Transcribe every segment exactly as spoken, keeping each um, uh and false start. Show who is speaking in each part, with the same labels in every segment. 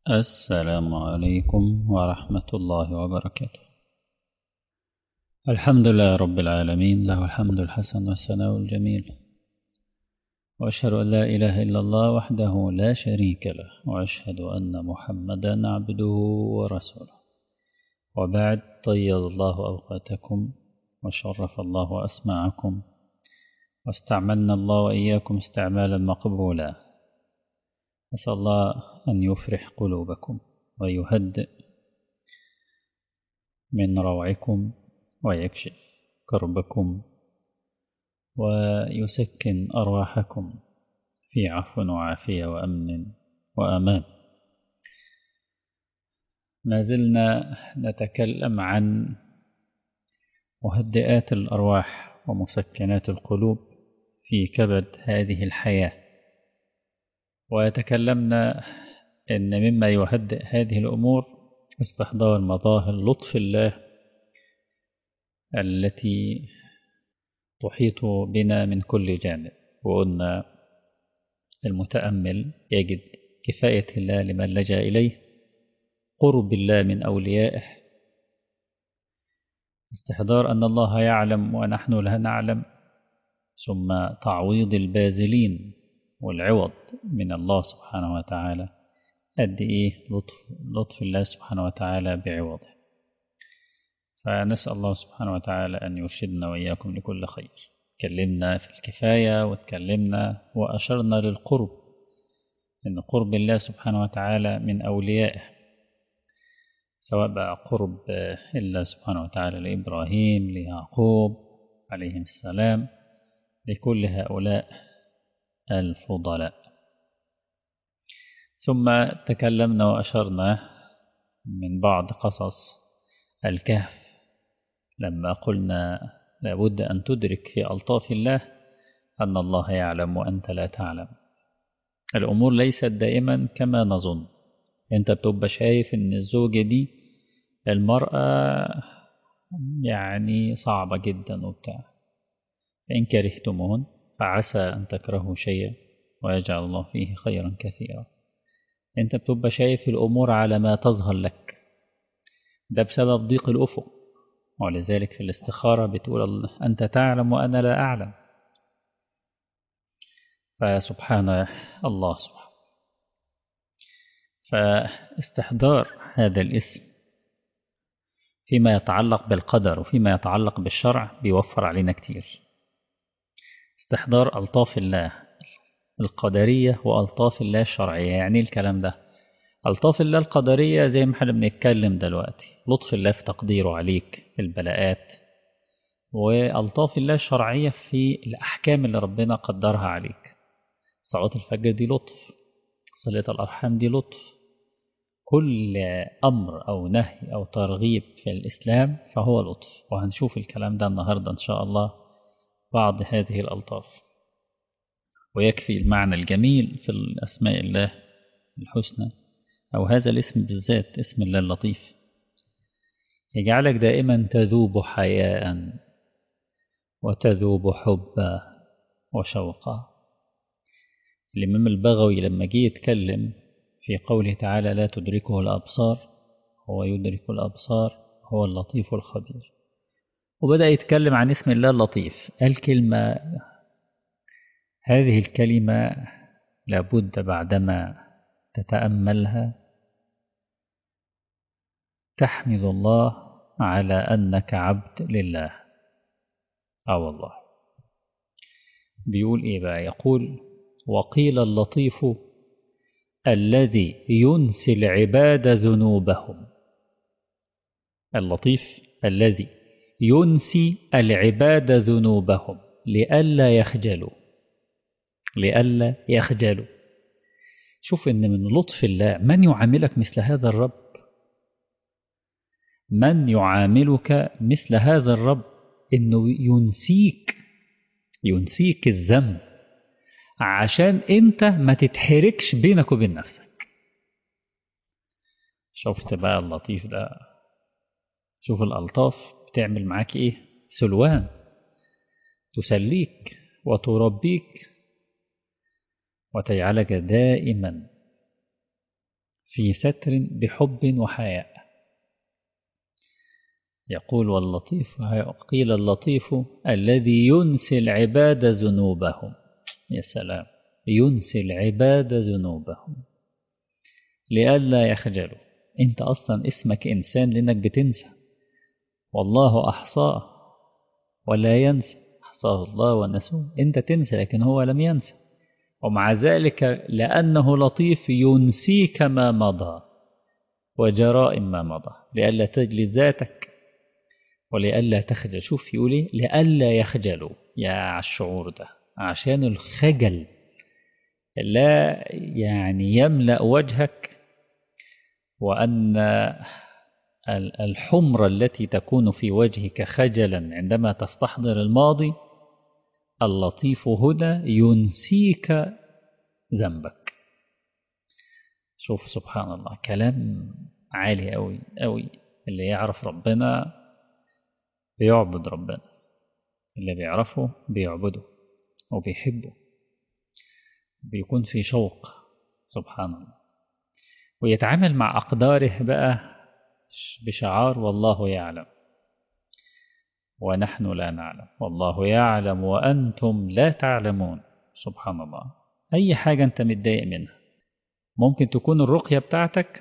Speaker 1: السلام عليكم ورحمة الله وبركاته. الحمد لله رب العالمين، له الحمد الحسن والثناء الجميل، وأشهد أن لا إله إلا الله وحده لا شريك له، وأشهد أن محمدا عبده ورسوله. وبعد، طيب الله أوقاتكم وشرف الله أسماعكم، واستعملنا الله وإياكم استعمالا مقبولا. أسأل الله أن يفرح قلوبكم ويهدئ من روعكم ويكشف كربكم ويسكن أرواحكم في عفو وعافية وأمن وأمان. ما زلنا نتكلم عن مهدئات الأرواح ومسكنات القلوب في كبد هذه الحياة، وتكلمنا أن مما يهدئ هذه الأمور استحضار مظاهر لطف الله التي تحيط بنا من كل جانب. وقلنا المتأمل يجد كفاية الله لمن لجأ إليه، قرب الله من أوليائه، استحضار أن الله يعلم ونحن لا نعلم، ثم تعويض الباذلين والعوض من الله سبحانه وتعالى. قد إيه لطف, لطف الله سبحانه وتعالى بعوضه. فنسأل الله سبحانه وتعالى أن يرشدنا وإياكم لكل خير. تكلمنا في الكفاية وتكلمنا وأشرنا للقرب، إن قرب الله سبحانه وتعالى من أوليائه، سواء بقى قرب الله سبحانه وتعالى لإبراهيم، ليعقوب عليهم السلام، لكل هؤلاء الفضلاء. ثم تكلمنا وأشرنا من بعض قصص الكهف، لما قلنا لابد أن تدرك في ألطاف الله أن الله يعلم وأنت لا تعلم. الأمور ليست دائما كما نظن. أنت بتبقى شايف أن الزوجة دي المرأة يعني صعبة جدا وبتاع، فإن كرهتموهن فعسى أن تكرهوا شيئا ويجعل الله فيه خيرا كثيرا. أنت بتبقى شايف الأمور على ما تظهر لك، ده بسبب ضيق الأفق. ولذلك في الاستخارة بتقول أنت تعلم وأنا لا أعلم. فسبحان الله سبحانه. فاستحضار هذا الاسم فيما يتعلق بالقدر وفيما يتعلق بالشرع بيوفر علينا كتير. استحضار ألطاف الله القدرية وألطاف الله الشرعية. يعني الكلام ده ألطاف الله القدرية زي ما احنا بنتكلم دلوقتي، لطف الله في تقديره عليك في البلاءات، وألطاف الله الشرعية في الأحكام اللي ربنا قدرها عليك. صلاة الفجر دي لطف، صلة الأرحام دي لطف، كل أمر أو نهي أو ترغيب في الإسلام فهو لطف. وهنشوف الكلام ده النهاردة إن شاء الله، بعض هذه الألطاف. ويكفي المعنى الجميل في الأسماء الله الحسنى، أو هذا الاسم بالذات، اسم الله اللطيف، يجعلك دائما تذوب حياء وتذوب حبا وشوقا. الإمام البغوي لما جه يتكلم في قوله تعالى لا تدركه الأبصار هو يدرك الأبصار هو اللطيف الخبير، وبدأ يتكلم عن اسم الله اللطيف. قال كلمة، هذه الكلمة لابد بعدما تتأملها تحمد الله على أنك عبد لله. آه والله. بيقول إيه بقى؟ يقول وقيل اللطيف الذي ينسي العباد ذنوبهم. اللطيف الذي ينسي العباد ذنوبهم لئلا يخجلوا، لئلا يخجلوا. شوف إن من لطف الله من يعاملك مثل هذا الرب، من يعاملك مثل هذا الرب، إنه ينسيك ينسيك الذنب عشان أنت ما تتحركش بينك وبين نفسك. شفت بقى اللطيف ده؟ شوف الألطاف بتعمل معاك إيه؟ سلوان تسليك وتربيك وتجعلك دائما في ستر بحب وحياء. يقول واللطيف، قيل اللطيف الذي ينسي العباد ذنوبهم. يا سلام، ينسي العباد ذنوبهم لئلا يخجلوا. انت اصلا اسمك انسان لانك بتنسى، والله احصاه ولا ينسى، احصاه الله ونسوه. انت تنسى لكن هو لم ينسى، ومع ذلك لأنه لطيف ينسيك ما مضى وجرائم ما مضى لئلا تجلد ذاتك ولئلا تخجل. شوف يقول ايه، لئلا يخجلوا. يا على الشعور ده، عشان الخجل لا يعني يملأ وجهك، وأن الحمرة التي تكون في وجهك خجلا عندما تستحضر الماضي، اللطيف هنا ينسيك ذنبك. شوف سبحان الله، كلام عالي أوي أوي. اللي يعرف ربنا بيعبد ربنا، اللي بيعرفه بيعبده وبيحبه، بيكون في شوق سبحان الله، ويتعامل مع أقداره بقى بشعار والله يعلم ونحن لا نعلم، والله يعلم وأنتم لا تعلمون. سبحان الله. أي حاجة أنت متضايق منها ممكن تكون الرقية بتاعتك،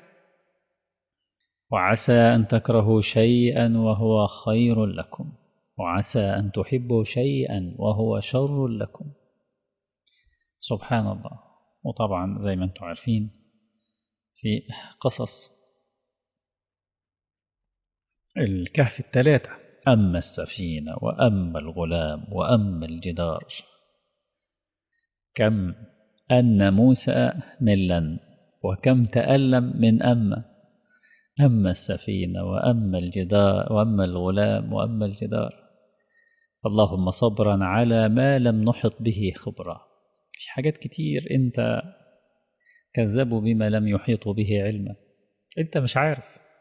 Speaker 1: وعسى أن تكرهوا شيئا وهو خير لكم، وعسى أن تحبوا شيئا وهو شر لكم. سبحان الله. وطبعا زي ما أنتم عارفين في قصص الكهف الثلاثة، أما السفينة وأما الغلام وأما الجدار، كم أن موسى ملا وكم تألم من أما أما السفينة وأما الجدار وأما الغلام وأما الجدار. اللهم صبرا على ما لم نحط به خبرا. في حاجات كتير أنت كذبوا بما لم يحيطوا به علما، أنت مش عارف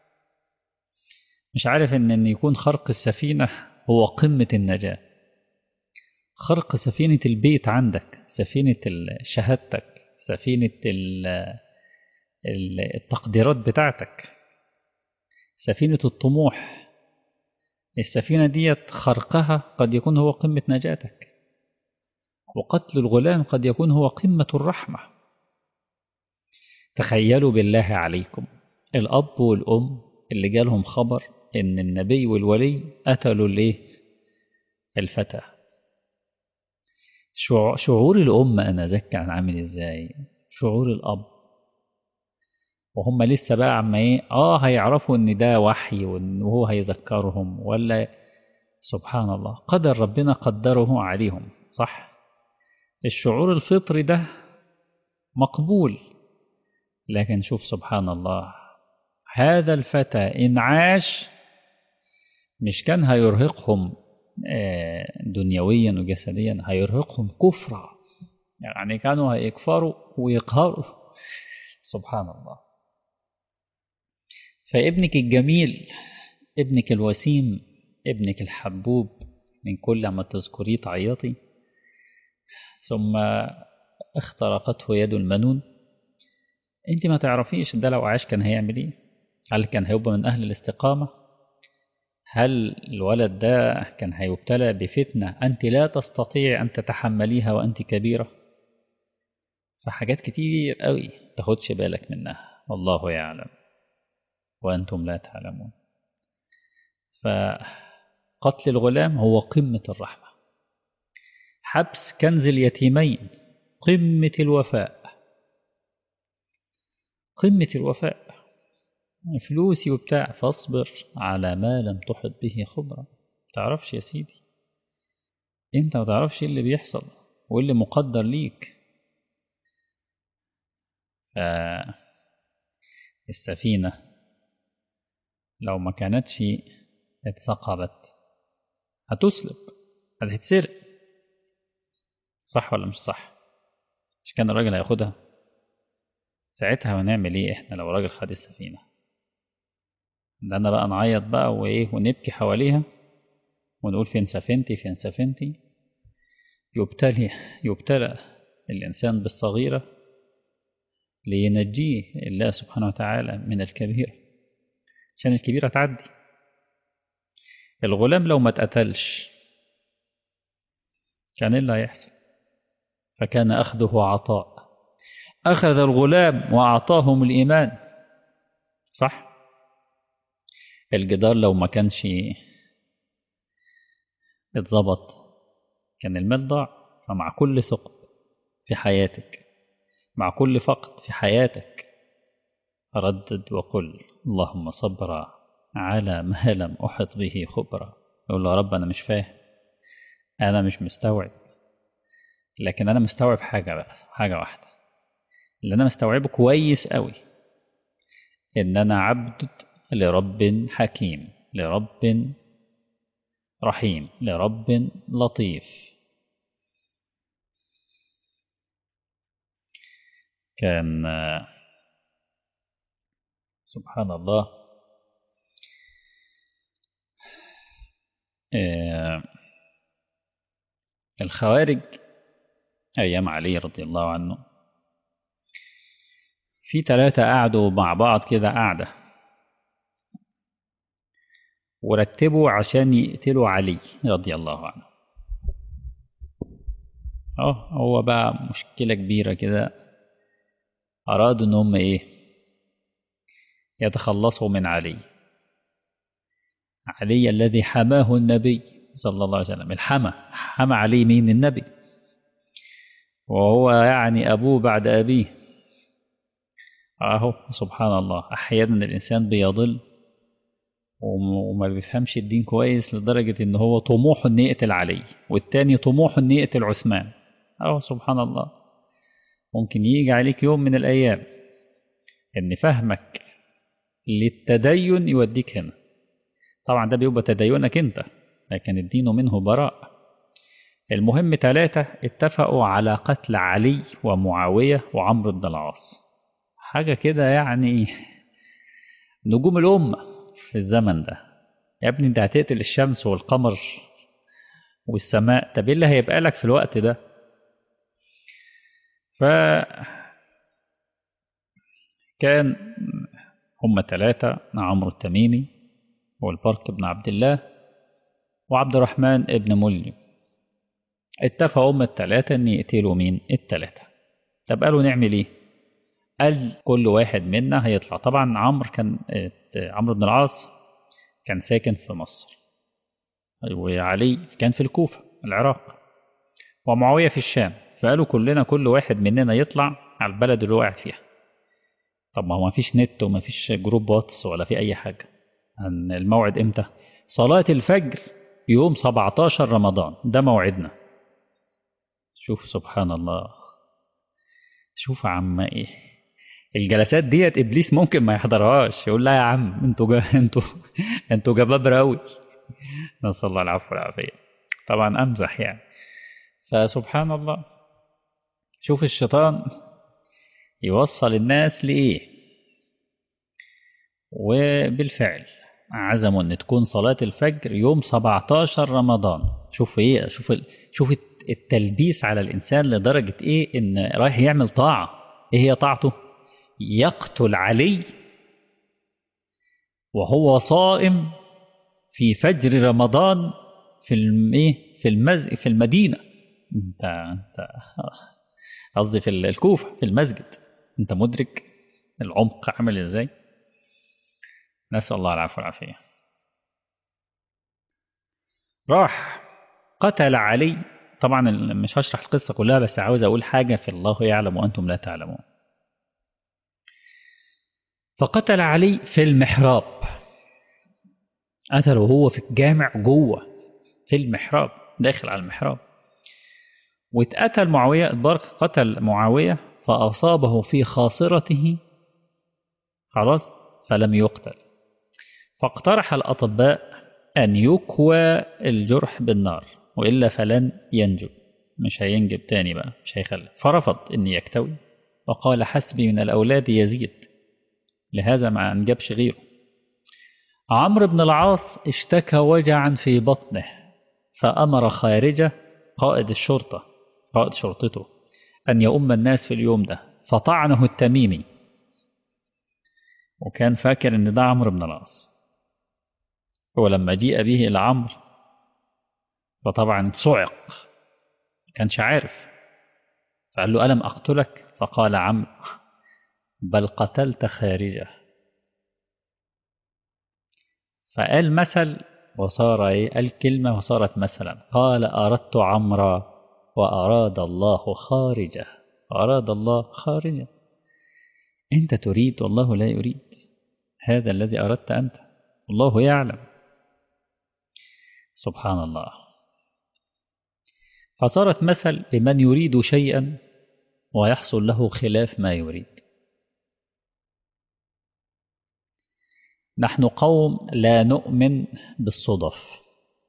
Speaker 1: مش عارف إن, إن يكون خرق السفينة هو قمة النجاة. خرق سفينة البيت عندك، سفينة شهادتك، سفينة التقديرات بتاعتك، سفينة الطموح. السفينة دي خرقها قد يكون هو قمة نجاتك، وقتل الغلام قد يكون هو قمة الرحمة. تخيلوا بالله عليكم الأب والأم اللي جالهم خبر إن النبي والولي قتلوا الايه الفتى. شعور الأم أنا ذاك كان عامل إزاي، شعور الأب، وهم لسه بقى عما إيه آه هيعرفوا إن ده وحي وإن هو هيذكرهم ولا. سبحان الله، قدر ربنا قدره عليهم صح. الشعور الفطري ده مقبول، لكن شوف سبحان الله، هذا الفتى إن عاش مش كان هيرهقهم دنيويا وجسديا، هيرهقهم كفرا، يعني كانوا هيكفروا ويقهروا. سبحان الله. فابنك الجميل، ابنك الوسيم، ابنك الحبوب، من كل ما تذكريه تعيطي، ثم اخترقته يد المنون. انت ما تعرفيش ده لو عاش كان هيعمل ايه. هل كان هيبقى من اهل الاستقامة؟ هل الولد ده كان هيبتلى بفتنة أنت لا تستطيع أن تتحمليها وأنت كبيرة؟ فحاجات كتير قوي تاخدش بالك منها، والله يعلم وأنتم لا تعلمون. فقتل الغلام هو قمة الرحمة، حبس كنز اليتيمين قمة الوفاء، قمة الوفاء. فلوسي وبتاع، فاصبر على ما لم تحط به خبرة. تعرفش يا سيدي، انت ما تعرفش اللي بيحصل واللي مقدر ليك. السفينة لو ما كانتش اتثقبت هتسلب، هتتسرق، صح ولا مش صح؟ مش كان الراجل هياخدها ساعتها؟ هنعمل ايه احنا لو راجل خد السفينة؟ ده انا بقى نعيط بقى وايه ونبكي حواليها ونقول فين سفينتي فين سفينتي. يبتلي يبتلى الإنسان بالصغيرة لينجيه الله سبحانه وتعالى من الكبيرة، عشان الكبيرة تعدي. الغلام لو ما اتقتلش كان إيه اللي هيحصل؟ فكان أخذه عطاء، أخذ الغلام وأعطاهم الإيمان. صح؟ الجدار لو ما كانش اتظبط كان المال ضاع. فمع كل ثقب في حياتك، مع كل فقد في حياتك، ردد وقل اللهم صبرا على ما لم أحط به خبرا. يقول له يا رب أنا مش فاهم، أنا مش مستوعب، لكن أنا مستوعب حاجة بقى، حاجة واحدة اللي أنا مستوعبه كويس قوي، إن أنا عبد لرب حكيم، لرب رحيم، لرب لطيف. كان سبحان الله الخوارج أيام علي رضي الله عنه، في ثلاثة قعدوا مع بعض كده قعدة ورتبوا عشان يقتلوا علي رضي الله عنه. اه هو بقى مشكلة كبيرة كده، أرادوا إن هم إيه يتخلصوا من علي، علي الذي حماه النبي صلى الله عليه وسلم. الحمى حمى علي مين؟ النبي، وهو يعني أبوه بعد أبيه. أهو سبحان الله، أحيانا الإنسان بيضل وما بيفهمش الدين كويس لدرجة إن هو طموحه إن يقتل علي، والتاني طموحه إن يقتل عثمان. أهو سبحان الله، ممكن يجي عليك يوم من الأيام إن فهمك للتدين يوديك هنا. طبعا ده بيبقى تدينك أنت، لكن الدين منه براء. المهم ثلاثة اتفقوا على قتل علي ومعاوية وعمرو بن العاص، حاجة كده يعني نجوم الأمة في الزمن ده. يا ابني انت هتقتل الشمس والقمر والسماء، طب ايه اللي هيبقى لك في الوقت ده؟ فكان هم ثلاثة، عمرو التميمي والبرك بن عبد الله وعبد الرحمن ابن ملجم، اتفقوا هم الثلاثة ان يقتلوا مين؟ الثلاثة. طب قالوا نعمل ايه؟ قال كل واحد منا هيطلع. طبعا عمرو كان عمرو بن العاص كان ساكن في مصر، وعلي كان في الكوفة العراق، ومعاوية في الشام. فقالوا كلنا كل واحد مننا يطلع على البلد اللي هو قاعد فيها. طب ما هو ما فيش نت وما فيش جروب واتس ولا في أي حاجة. الموعد إمتى؟ صلاة الفجر يوم سبعتاشر رمضان، ده موعدنا. شوف سبحان الله، شوف عم إيه الجلسات ديت إبليس ممكن ما يحضرهاش، يقول لا يا عم انتوا جا انتوا انتوا جبابرة أوي. نسأل الله العفو والعافية، طبعا أمزح يعني. فسبحان الله، شوف الشيطان يوصل الناس لإيه. وبالفعل عزموا ان تكون صلاة الفجر يوم سبعتاشر رمضان. شوف ايه، شوف ال... شوف التلبيس على الانسان لدرجة ايه، ان رايح يعمل طاعة. ايه هي طاعته؟ يقتل علي وهو صائم في فجر رمضان في الم... ايه في المز... في المدينة. انت انت قصدي في الكوفة في المسجد. انت مدرك العمق عامل ازاي؟ نسأل الله العفو والعافية. راح قتل علي. طبعا مش هشرح القصة كلها، بس عاوز أقول حاجة في الله يعلم وأنتم لا تعلمون. فقتل علي في المحراب، قتله وهو في الجامع جوه في المحراب، داخل على المحراب. واتقتل معاوية، البرق قتل معاوية فأصابه في خاصرته خلاص فلم يقتل. فاقترح الأطباء أن يكوى الجرح بالنار وإلا فلن ينجب، مش هينجب تاني بقى، مش هيخلف. فرفض أن يكتوي وقال حسبي من الأولاد يزيد، لهذا ما أنجبش غيره. عمرو بن العاص اشتكى وجعا في بطنه، فأمر خارجة قائد الشرطة قائد شرطته أن يؤم الناس في اليوم ده، فطعنه التميمي، وكان فاكر ان ده عمرو بن العاص. ولما جيء به الى عمرو فطبعا صعق، ما كانش عارف، فقال له ألم أقتلك؟ فقال عمرو بل قتلت خارجه. فقال مثل وصار ايه، قال كلمة وصارت مثلا، قال أردت عمرا وأراد الله خارجه. أراد الله خارجه، أنت تريد والله لا يريد، هذا الذي أردت أنت والله يعلم. سبحان الله. فصارت مثل لمن يريد شيئا ويحصل له خلاف ما يريد. نحن قوم لا نؤمن بالصدف،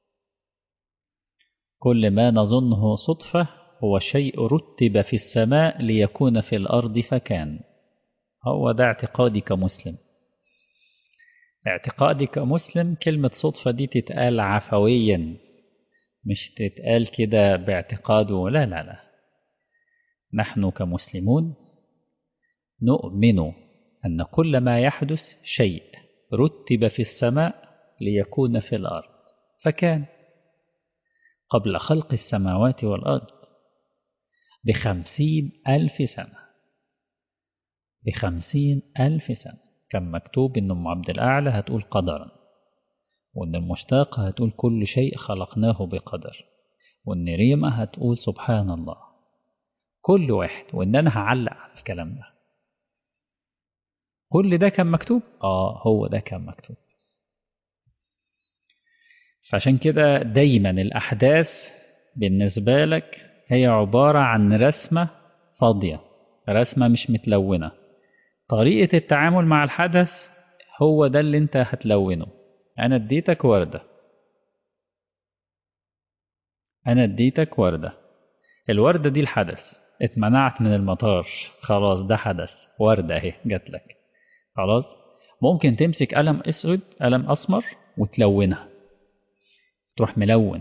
Speaker 1: كل ما نظنه صدفة هو شيء رتب في السماء ليكون في الأرض فكان. هو ده اعتقادي كمسلم. اعتقادي كمسلم كلمة صدفة دي تتقال عفويا، مش تتقال كده باعتقاده، لا لا لا. نحن كمسلمون نؤمن أن كل ما يحدث شيء رتب في السماء ليكون في الأرض فكان، قبل خلق السماوات والأرض بخمسين ألف سنة. بخمسين ألف سنة كان مكتوب إن أم عبد الأعلى هتقول قدرا، وإن المشتاقة هتقول كل شيء خلقناه بقدر، وإن ريمة هتقول سبحان الله، كل واحد، وإن أنا هعلق على الكلام ده. كل ده كان مكتوب؟ آه هو ده كان مكتوب. فعشان كده دايما الأحداث بالنسبة لك هي عبارة عن رسمة فاضية، رسمة مش متلونة. طريقة التعامل مع الحدث هو ده اللي انت هتلونه. أنا اديتك وردة، أنا اديتك وردة، الوردة دي الحدث، اتمنعت من المطار، خلاص ده حدث، وردة اهي جات لك، خلاص. ممكن تمسك قلم اسود، قلم أسمر وتلونها، تروح ملون.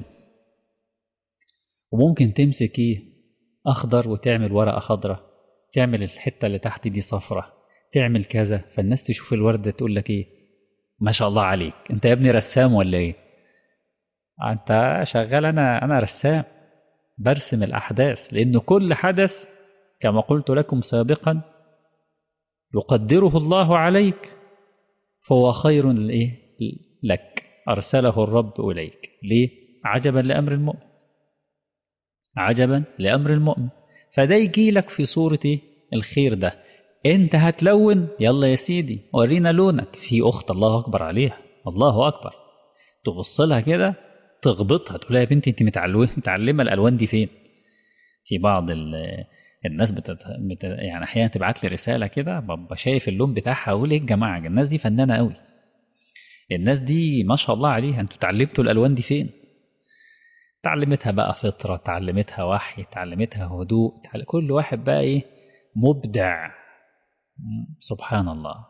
Speaker 1: وممكن تمسك ايه أخضر وتعمل ورقة خضرة، تعمل الحتة اللي تحت دي صفرة، تعمل كذا، فالناس تشوف الوردة تقول لك ايه، ما شاء الله عليك، انت يا ابني رسام ولا ايه؟ انت شغال، انا انا رسام برسم الأحداث، لأن كل حدث كما قلت لكم سابقا يقدره الله عليك فهو خير لك، أرسله الرب إليك. ليه؟ عجبا لأمر المؤمن، عجبا لأمر المؤمن. فده يجي لك في صورة الخير ده، انت هتلون، يلا يا سيدي ورينا لونك. في أخت الله أكبر عليها، الله أكبر، تبص لها كده تغبطها، تقول لها يا بنتي انت متعلمة الألوان دي فين؟ في بعض الناس بتت... بت... يعني احيانا تبعت لي رساله كده، ببقى شايف اللون بتاعها اقول ايه يا جماعه، الناس دي فنانه قوي، الناس دي ما شاء الله عليها، انتوا اتعلمتوا الالوان دي فين؟ اتعلمتها بقى فطره، اتعلمتها وحي، اتعلمتها هدوء، اتعلم... كل واحد بقى ايه مبدع. سبحان الله.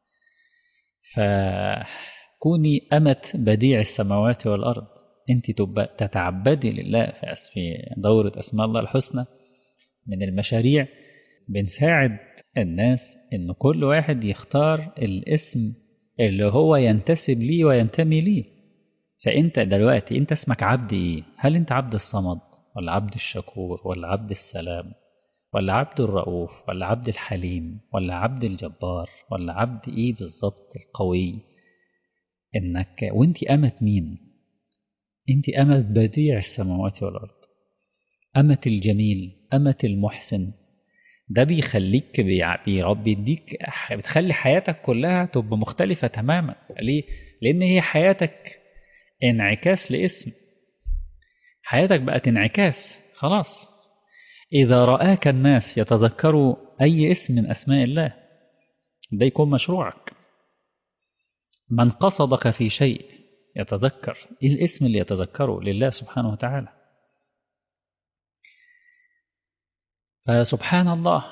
Speaker 1: فكوني أمة بديع السماوات والأرض، انت تبقى تتعبدي لله في دورة أسماء الله الحسنى. من المشاريع بنساعد الناس إن كل واحد يختار الاسم اللي هو ينتسب ليه وينتمي ليه. فأنت دلوقتي أنت اسمك عبد إيه؟ هل أنت عبد الصمد ولا عبد الشكور ولا عبد السلام ولا عبد الرؤوف ولا عبد الحليم ولا عبد الجبار ولا عبد إيه بالظبط القوي؟ إنك وأنت أمة مين؟ أنت أمة بديع السماوات والأرض، أمة الجميل، أمة المحسن. ده بيخليك بيربي يديك، بتخلي حياتك كلها تبقى مختلفة تماما. ليه؟ لأن هي حياتك انعكاس لاسم، حياتك بقت انعكاس خلاص. إذا رآك الناس يتذكروا أي اسم من أسماء الله ده يكون مشروعك. من قصدك في شيء يتذكر إيه الاسم اللي يتذكره لله سبحانه وتعالى. فسبحان الله،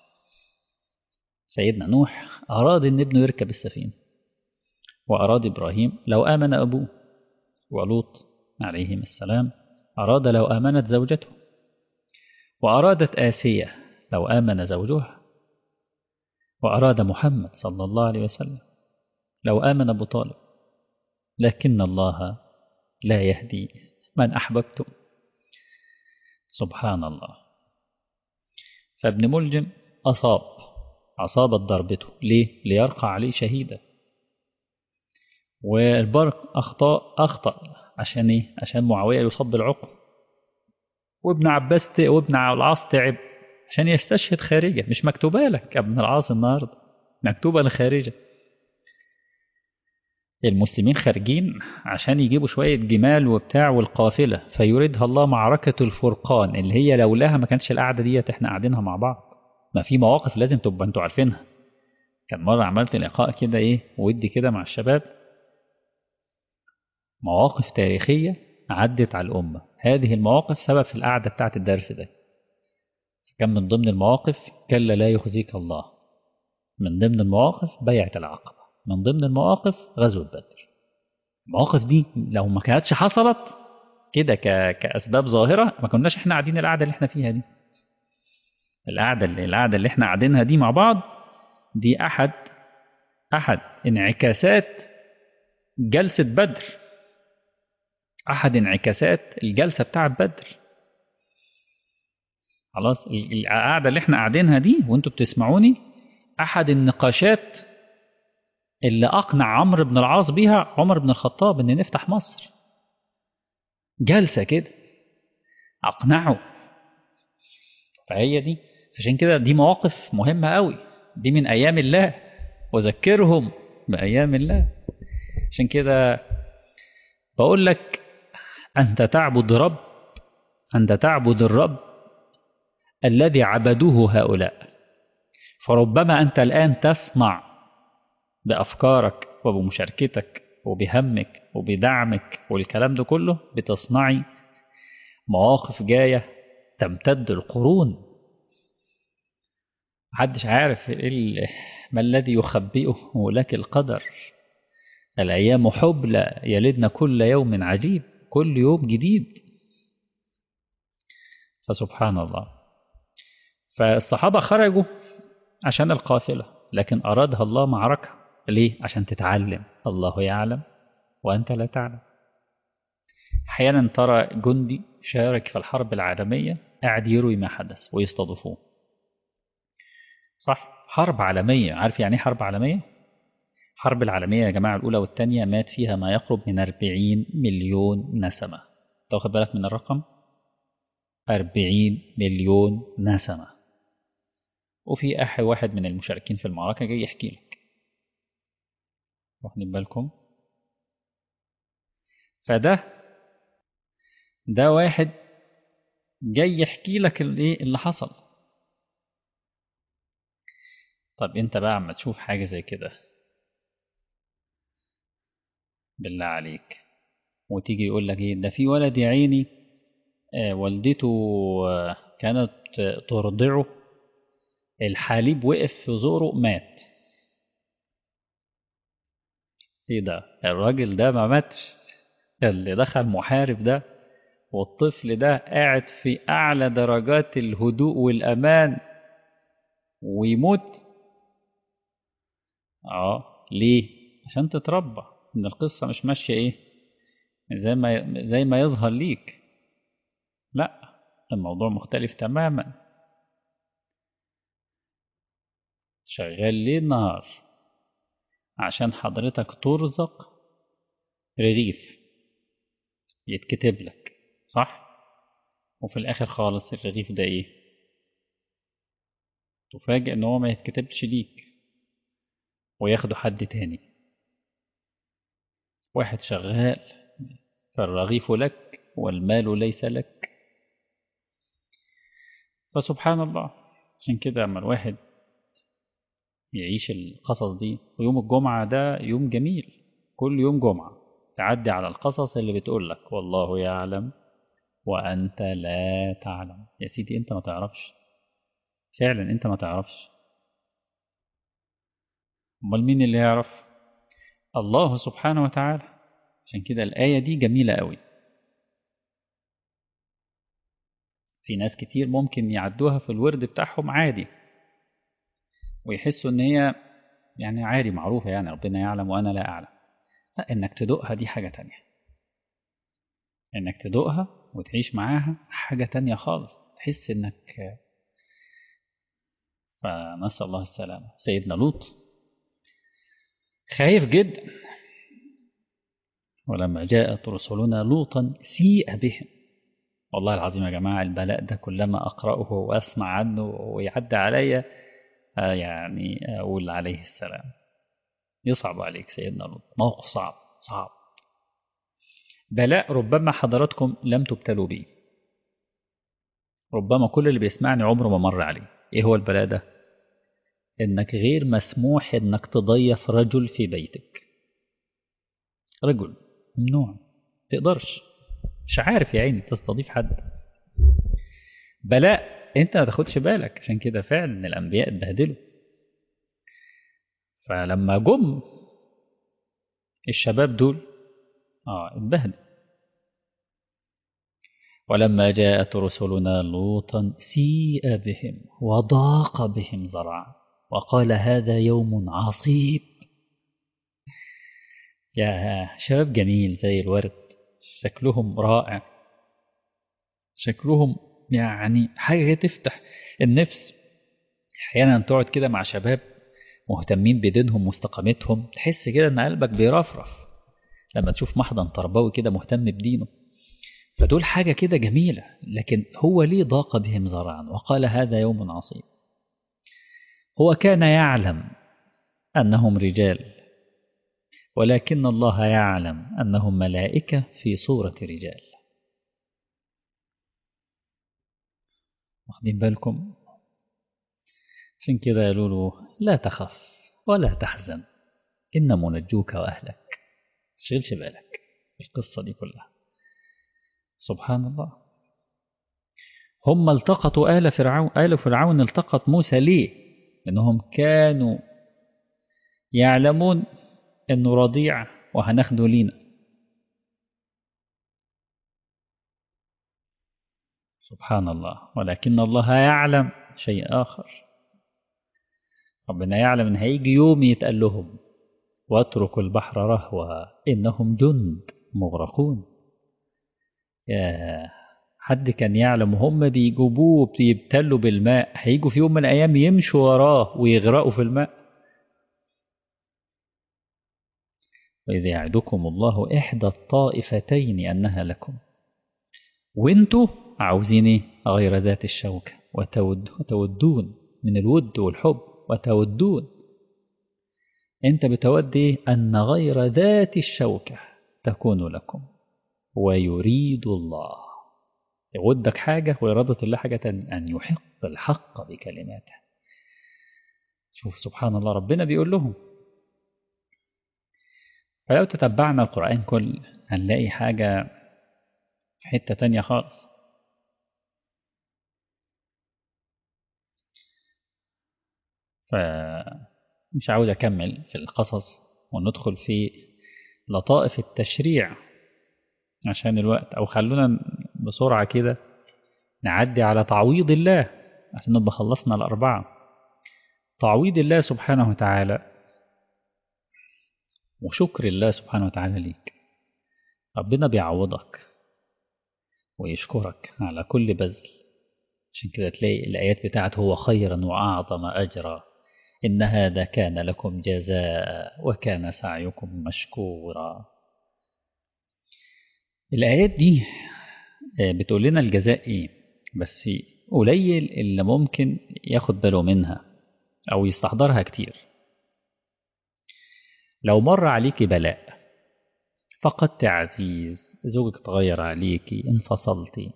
Speaker 1: سيدنا نوح أراد أن ابنه يركب السفينة، وأراد إبراهيم لو آمن أبوه، ولوط عليهم السلام أراد لو آمنت زوجته، وأرادت آسية لو آمن زوجها وأراد محمد صلى الله عليه وسلم لو آمن أبو طالب، لكن الله لا يهدي من أحببتم. سبحان الله. فابن ملجم أصاب أصابت ضربته، ليه؟ ليرقى عليه شهيدا. والبرق أخطأ أخطأ عشان إيه؟ عشان معاوية يصاب بالعقم، وابن عباس ت... وابن العاص تعب عشان يستشهد خارجة. مش مكتوبة لك يا ابن العاص النهاردة، مكتوبة لخارجة. المسلمين خارجين عشان يجيبوا شوية جمال وبتاع والقافلة، فيريدها الله معركة الفرقان، اللي هي لولاها ما كانش القعدة ديت احنا قاعدينها مع بعض. ما في مواقف لازم تبقى انتوا عارفينها. كان مرة عملت لقاء كده ايه ودي كده مع الشباب، مواقف تاريخية عدت على الأمة. هذه المواقف سبب في القعدة بتاعت الدرس ده. كان من ضمن المواقف كلا لا يخزيك الله، من ضمن المواقف بيعة العقبة، من ضمن المواقف غزوة بدر. المواقف دي لو ما كانتش حصلت كده ك... كأسباب ظاهرة، ما كناش احنا قاعدين القعدة اللي احنا فيها دي. القعدة اللي القعدة اللي احنا قاعدينها دي مع بعض، دي أحد أحد انعكاسات جلسة بدر، أحد انعكاسات الجلسة بتاع بدر. خلاص، القعدة اللي احنا قاعدينها دي وانتوا بتسمعوني، أحد النقاشات اللي أقنع عمرو بن العاص بيها عمر بن الخطاب إن نفتح مصر. جلسة كده أقنعه. فهي دي، عشان كده دي مواقف مهمة قوي، دي من أيام الله، وذكرهم بأيام الله. عشان كده بقول لك أنت تعبد رب أنت تعبد الرب الذي عبدوه هؤلاء. فربما أنت الآن تصنع بأفكارك وبمشاركتك وبهمك وبدعمك والكلام ده كله، بتصنعي مواقف جاية تمتد القرون. محدش عارف إيه ما الذي يخبئه لك القدر. الأيام حبلى يلدنا كل يوم عجيب، كل يوم جديد. فسبحان الله. فالصحابة خرجوا عشان القافلة، لكن أرادها الله معركة. ليه؟ عشان تتعلم. الله يعلم وأنت لا تعلم. أحيانا ترى جندي شارك في الحرب العالمية قاعد يروي ما حدث ويستضيفوه. صح؟ حرب عالمية. عارف يعني ايه حرب عالمية؟ حرب العالمية يا جماعة الأولى والثانية مات فيها ما يقرب من أربعين مليون نسمة. تاخد بالك من الرقم؟ أربعين مليون نسمة. وفي أحد واحد من المشاركين في المعركة جاي يحكي لك، واخدين بالكم؟ فده ده واحد جاي يحكي لك الايه اللي حصل. طب انت بقى عم تشوف حاجة زي كده بالله عليك، وتيجي يقول لك ايه ده في ولد يا عيني، آه والدته آه كانت آه ترضعه، الحليب وقف في زوره مات. ايه ده؟ الراجل ده ما ماتش، اللي دخل محارب ده والطفل ده قاعد في أعلى درجات الهدوء والأمان ويموت. اه ليه؟ عشان تتربى ان القصة مش ماشية ايه زي ما زي ما يظهر ليك. لا، الموضوع مختلف تماما. شغال ليل نهار عشان حضرتك ترزق رغيف يتكتب لك، صح؟ وفي الآخر خالص الرغيف ده ايه؟ تفاجئ ان هو ما يتكتبش ليك وياخده حد تاني. واحد شغال فالرغيف لك والمال ليس لك. فسبحان الله. عشان كده اما الواحد يعيش القصص دي، ويوم الجمعة ده يوم جميل، كل يوم جمعة تعدي على القصص اللي بتقول لك والله يعلم وأنت لا تعلم. يا سيدي أنت ما تعرفش، فعلا أنت ما تعرفش. أمال مين اللي يعرف؟ الله سبحانه وتعالى. عشان كده الآية دي جميلة قوي. في ناس كتير ممكن يعدوها في الورد بتاعهم عادي، ويحسوا ان هي يعني عادي معروفة، يعني ربنا يعلم وأنا لا أعلم. لا، إنك تدوقها دي حاجة تانية، إنك تدوقها وتعيش معاها حاجة تانية خالص، تحس إنك. فنسأل الله السلامة. سيدنا لوط خايف جدا، ولما جاءت رسلنا لوطا سيء بهم. والله العظيم يا جماعة، البلاء ده كلما أقرأه وأسمع عنه ويعدي عليا يعني أقول عليه السلام. يصعب عليك سيدنا لوط، موقف صعب صعب، بلاء ربما حضراتكم لم تبتلوا به، ربما كل اللي بيسمعني عمره ما مر عليه. ايه هو البلاء ده؟ انك غير مسموح انك تضيف رجل في بيتك. رجل ممنوع، تقدرش، مش عارف يا عيني تستضيف حد. بلاء انت ما تاخدش بالك، عشان كده فعلا الانبياء اتبهدلوا. فلما جم الشباب دول اه اتبهدل. ولما جاءت رسلنا لوطا سيء بهم وضاق بهم ذرعا وقال هذا يوم عصيب. يا شباب جميل زي الورد، شكلهم رائع، شكلهم يعني حاجة تفتح النفس. أحيانا تقعد كده مع شباب مهتمين بدينهم واستقامتهم، تحس كده إن قلبك بيرفرف لما تشوف محضن تربوي كده مهتم بدينه. فدول حاجة كده جميلة، لكن هو ليه ضاق بهم ذرعا وقال هذا يوم عصيب؟ هو كان يعلم أنهم رجال، ولكن الله يعلم أنهم ملائكة في صورة رجال. واخدين بالكم؟ عشان كده قالوا له لا تخف ولا تحزن إن منجوك وأهلك. تشغلش بالك القصة دي كلها. سبحان الله. هم التقطوا آل فرعون، آل فرعون التقط موسى ليه؟ لأنهم كانوا يعلمون أنه رضيع وهناخده لينا. سبحان الله. ولكن الله يعلم شيء آخر. ربنا يعلم أن هيجي يوم يتقال لهم واتركوا البحر رهوا إنهم جند مغرقون. يا حد كان يعلم وهم بيجيبوه بيبتلوا بالماء هيجوا في يوم من الأيام يمشوا وراه ويغرقوا في الماء. وإذ يعدكم الله إحدى الطائفتين أنها لكم وانتوا عاوزين ايه؟ غير ذات الشوكة وتود وتودون من الود والحب وتودون. انت بتودي أن غير ذات الشوكة تكون لكم ويريد الله. يودك حاجة وإرادة الله حاجة تانية، أن يحق الحق بكلماته. شوف سبحان الله، ربنا بيقول لهم. فلو تتبعنا القرآن كل هنلاقي حاجة في حتة تانية خالص. فمش عاوز أكمل في القصص وندخل في لطائف التشريع عشان الوقت، أو خلونا بسرعة كده نعدي على تعويض الله عشان نبقى خلصنا الأربعة. تعويض الله سبحانه وتعالى وشكر الله سبحانه وتعالى ليك. ربنا بيعوضك ويشكرك على كل بذل. عشان كده تلاقي الآيات بتاعت هو خيرا وأعظم أجرا إن هذا كان لكم جزاء وكان سعيكم مشكورا. الآيات دي بتقول لنا الجزاء إيه، بس قليل اللي ممكن ياخد باله منها أو يستحضرها كتير. لو مر عليك بلاء، فقدت عزيز، زوجك تغير عليكي، انفصلتي،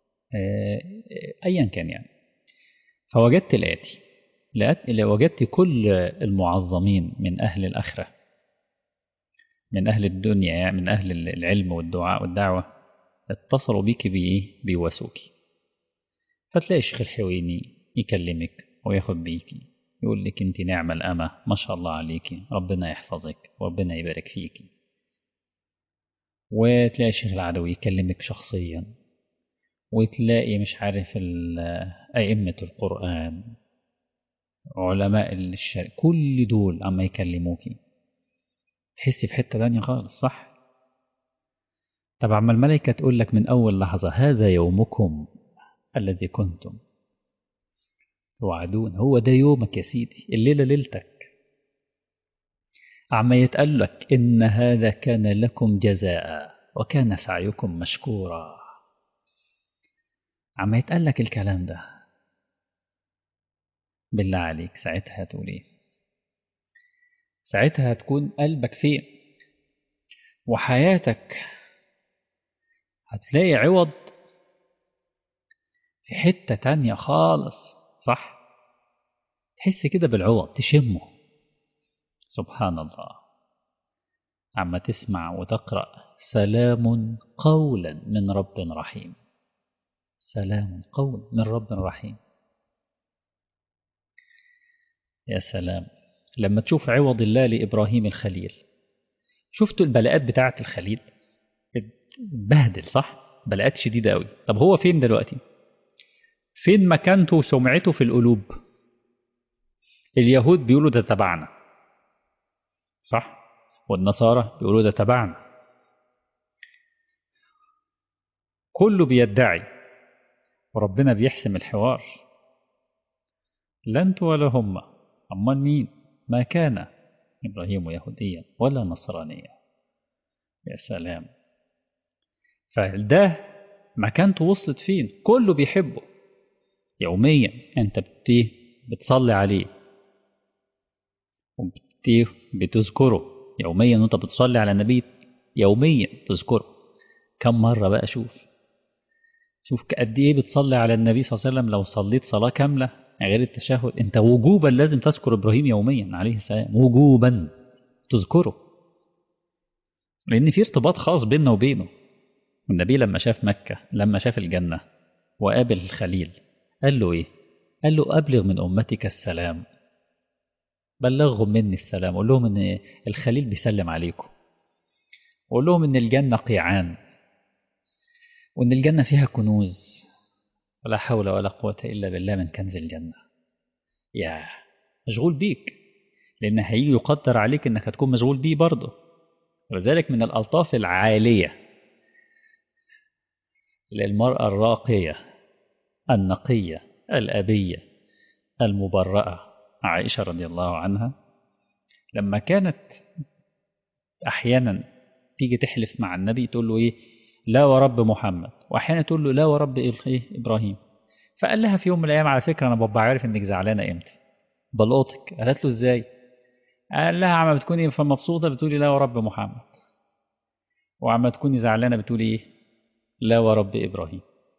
Speaker 1: أيا كان يعني، فوجدت الآتي، وجدت كل المعظمين من أهل الآخرة، من أهل الدنيا، من أهل العلم والدعاء والدعوة، اتصلوا بيك بإيه؟ بيواسوكي. فتلاقي الشيخ الحويني يكلمك وياخد بيكي، يقول لك انت نعمة الأمة، ما شاء الله عليكي، ربنا يحفظك وربنا يبارك فيكي. وتلاقي الشيخ العدوي يكلمك شخصيا، وتلاقي مش عارف أئمة القرآن علماء الشرع، كل دول عما يكلموكي تحسي في حتة تانية خالص، صح؟ طب عما الملائكة تقول لك من أول لحظة هذا يومكم الذي كنتم توعدون، هو ده يومك يا سيدي، الليلة ليلتك. عما يتقال لك إن هذا كان لكم جزاء وكان سعيكم مشكورا، عما يتقال لك الكلام ده، بالله عليك ساعتها هتقول إيه؟ ساعتها هتكون قلبك فين؟ وحياتك هتلاقي عوض في حتة تانية خالص، صح؟ تحس كده بالعوض، تشمه. سبحان الله. عما تسمع وتقرأ سلام قولا من رب رحيم، سلام قول من رب رحيم. يا سلام لما تشوف عوض الله لإبراهيم الخليل. شفتوا البلاءات بتاعة الخليل؟ بهدل، صح؟ بلاءات شديدة قوي. طب هو فين دلوقتي؟ فين مكانته وسمعته في القلوب؟ اليهود بيقولوا ده تبعنا، صح؟ والنصارى بيقولوا ده تبعنا، كله بيدعي، وربنا بيحسم الحوار. لا انتوا ولا هم، امال مين؟ ما كان ابراهيم يهوديا ولا نصرانيا. يا سلام. فده مكانته وصلت فين؟ كله بيحبه يوميا. انت بت- بتصلي عليه وبت- بتذكره يوميا، وانت بتصلي على النبي يوميا تذكره. كم مرة بقى؟ شوف شوف قد ايه بتصلي على النبي صلى الله عليه وسلم. لو صليت صلاة كاملة غير التشهد، انت وجوبا لازم تذكر ابراهيم يوميا عليه السلام، وجوبا تذكره، لان في ارتباط خاص بيننا وبينه. النبي لما شاف مكة، لما شاف الجنة وقابل الخليل، قال له ايه؟ قال له ابلغ من امتك السلام، بلغهم مني السلام، قول لهم ان الخليل بيسلم عليكم، وقول لهم ان الجنة قيعان، وان الجنة فيها كنوز، ولا حول ولا قوة الا بالله من كنز الجنة. يا مشغول بيك، لان هيجي يقدر عليك انك هتكون مشغول بيه برضه. ولذلك من الالطاف العالية للمرأة الراقية النقية الأبية المبرأة عائشة رضي الله عنها، لما كانت أحيانا تيجي تحلف مع النبي تقول له إيه؟ لا ورب محمد، وأحيانا تقول له لا ورب إيه إبراهيم. فقال لها في يوم من الأيام على فكرة أنا ببقى عارف إنك زعلانة إمتى، بلقطك. قالت له إزاي؟ قال لها عما بتكوني مبسوطة بتقولي لا ورب محمد، وعما تكوني زعلانة بتقولي إيه؟ لا ورب إبراهيم.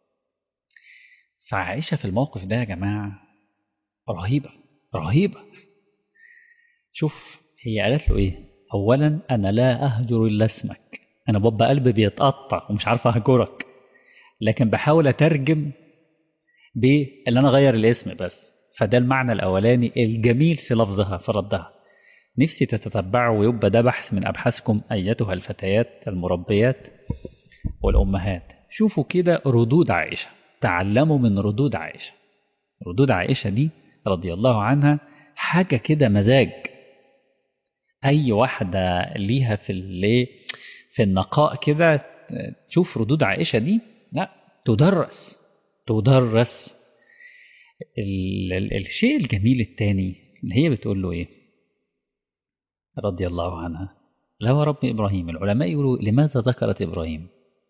Speaker 1: فعائشة في الموقف ده يا جماعة رهيبة رهيبة. شوف هي قالت له ايه؟ اولا انا لا اهجر الا اسمك، انا بابا قلبي بيتقطع ومش عارف اهجرك، لكن بحاول اترجم بان انا اغير الاسم بس. فده المعنى الاولاني الجميل في لفظها في ردها. نفسي تتتبعوا ويبقى ده بحث من ابحاثكم ايتها الفتيات المربيات والامهات. شوفوا كده ردود عائشه، تعلموا من ردود عائشه. ردود عائشه دي رضي الله عنها حاجه كده مزاج. اي واحده ليها في اللي في النقاء كده تشوف ردود عائشه دي، لا تدرس تدرس. ال ال الشيء الجميل الثاني اللي هي بتقول له ايه رضي الله عنها؟ لا ورب ابراهيم. العلماء يقولوا لماذا ذكرت ابراهيم؟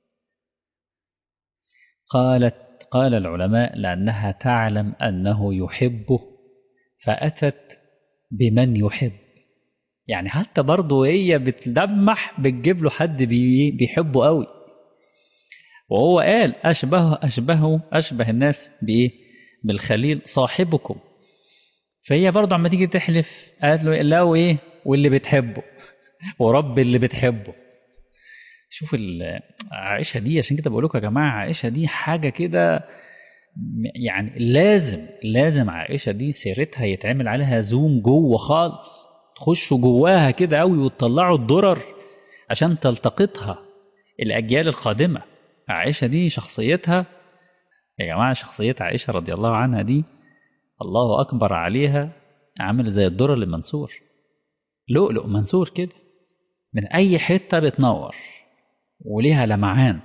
Speaker 1: قالت قال العلماء لانها تعلم انه يحبه فاتت بمن يحب. يعني حتى برضه هي بتلمح بتجيب له حد بي بيحبه قوي. وهو قال أشبه أشبه أشبه الناس بإيه؟ بالخليل صاحبكم. فهي برضه عما تيجي تحلف قالت له لا وإيه؟ واللي بتحبه ورب اللي بتحبه. شوف عائشة دي، عشان كده بقول لكم يا جماعة عائشة دي حاجة كده، يعني لازم لازم عائشة دي سيرتها يتعمل عليها زوم جوه خالص، تخشوا جواها كده قوي وتطلعوا الضرر عشان تلتقطها الأجيال القادمة. عائشة دي شخصيتها يا جماعة، شخصية عائشة رضي الله عنها دي الله أكبر عليها. عامل زي الدرر المنثور، لؤلؤ منثور كده، من أي حتة بتنور وليها لمعان.